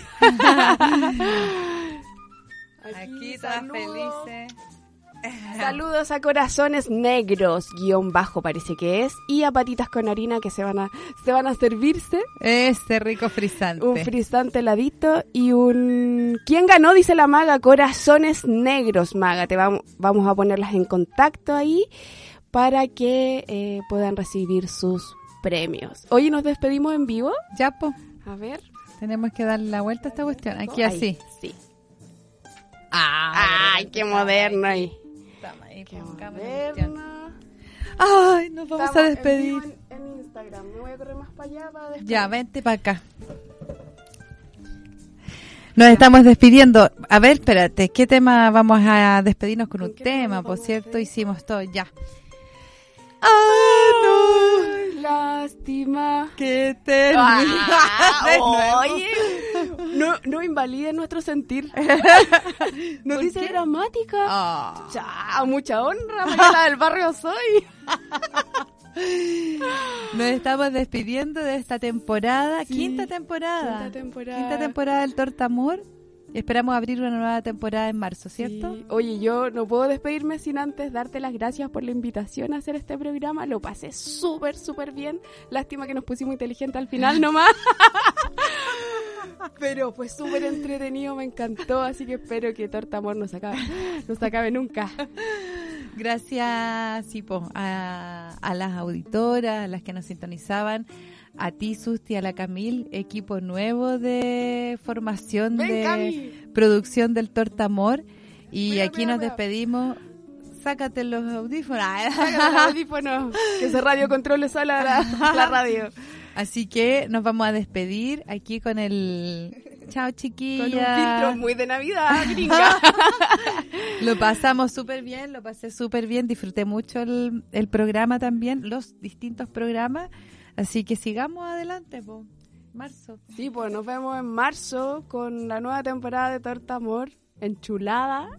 Aquí todas felices. Saludos a Corazones Negros, _ parece que es, y a Patitas con Harina, que se van a servirse. Ese rico frisante. Un frisante heladito y un... ¿Quién ganó? Dice la Maga. Corazones Negros, Maga. Vamos a ponerlas en contacto ahí para que puedan recibir sus premios. Hoy nos despedimos en vivo. Ya, po. A ver. Tenemos que darle la vuelta a esta cuestión. Aquí Ahí, así. Sí. ¡Ay, qué moderno ahí! Qué moderno. ¡Ay, nos vamos Estamos a despedir! en Instagram. Me voy a correr más para allá para despedir. Ya, vente para acá. Nos estamos despidiendo. A ver, espérate, ¿qué tema vamos a despedirnos con un tema? Por cierto, hicimos todo ya. ¡Ay, no! Lástima. ¡Qué termina! Oye, no invalide nuestro sentir. No dice qué? dramática. Chao, mucha honra, Mariela del barrio soy. Nos estamos despidiendo de esta temporada, Sí, quinta temporada. Quinta temporada. Quinta temporada del Tortamor. Esperamos abrir una nueva temporada en marzo, ¿cierto? Sí. Oye, yo no puedo despedirme sin antes darte las gracias por la invitación a hacer este programa. Lo pasé súper, súper bien. Lástima que nos pusimos inteligentes al final nomás. Pero fue súper entretenido, me encantó. Así que espero que Torta Amor no se acabe nunca. Gracias, Sipo, a las auditoras, a las que nos sintonizaban. A ti, Susti, a la Camil, equipo nuevo de formación de Camil. Producción del Torta Amor. Y Mira, aquí nos despedimos. Sácate los audífonos. Sácate los audífonos, que ese radio controle sola la radio. Así que nos vamos a despedir aquí con el... Chao, chiquilla. Con un filtro muy de Navidad, gringa. Lo pasamos súper bien, lo pasé súper bien. Disfruté mucho el programa también, los distintos programas. Así que sigamos adelante, po. Marzo. Sí, pues nos vemos en marzo con la nueva temporada de Torta Amor, enchulada.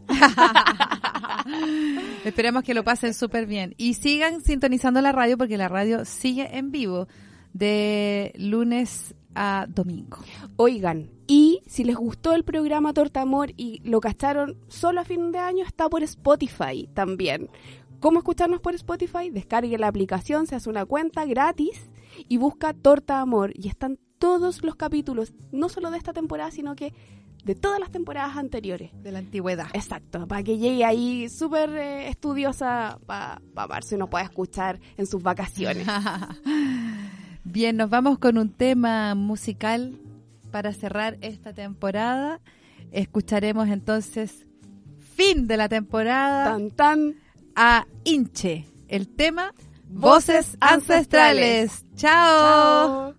Esperemos que lo pasen súper bien. Y sigan sintonizando la radio porque la radio sigue en vivo de lunes a domingo. Oigan, y si les gustó el programa Torta Amor y lo cacharon solo a fin de año, está por Spotify también. ¿Cómo escucharnos por Spotify? Descargue la aplicación, se hace una cuenta gratis y busca Torta Amor. Y están todos los capítulos, no solo de esta temporada, sino que de todas las temporadas anteriores. De la antigüedad. Exacto, para que llegue ahí súper estudiosa para Marzo y nos pueda escuchar en sus vacaciones. Bien, nos vamos con un tema musical para cerrar esta temporada. Escucharemos entonces, fin de la temporada, Tan tan. a Inche, el tema Voces Ancestrales. ¡Chao!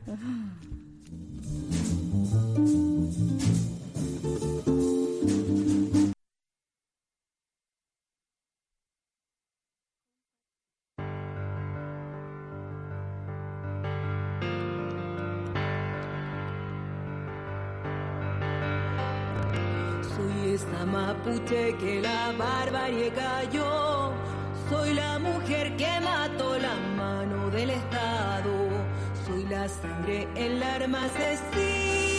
Soy esa mapuche que la barbarie cayó. Soy la mujer que mató la mano del Estado. Soy la sangre en la arma asesina.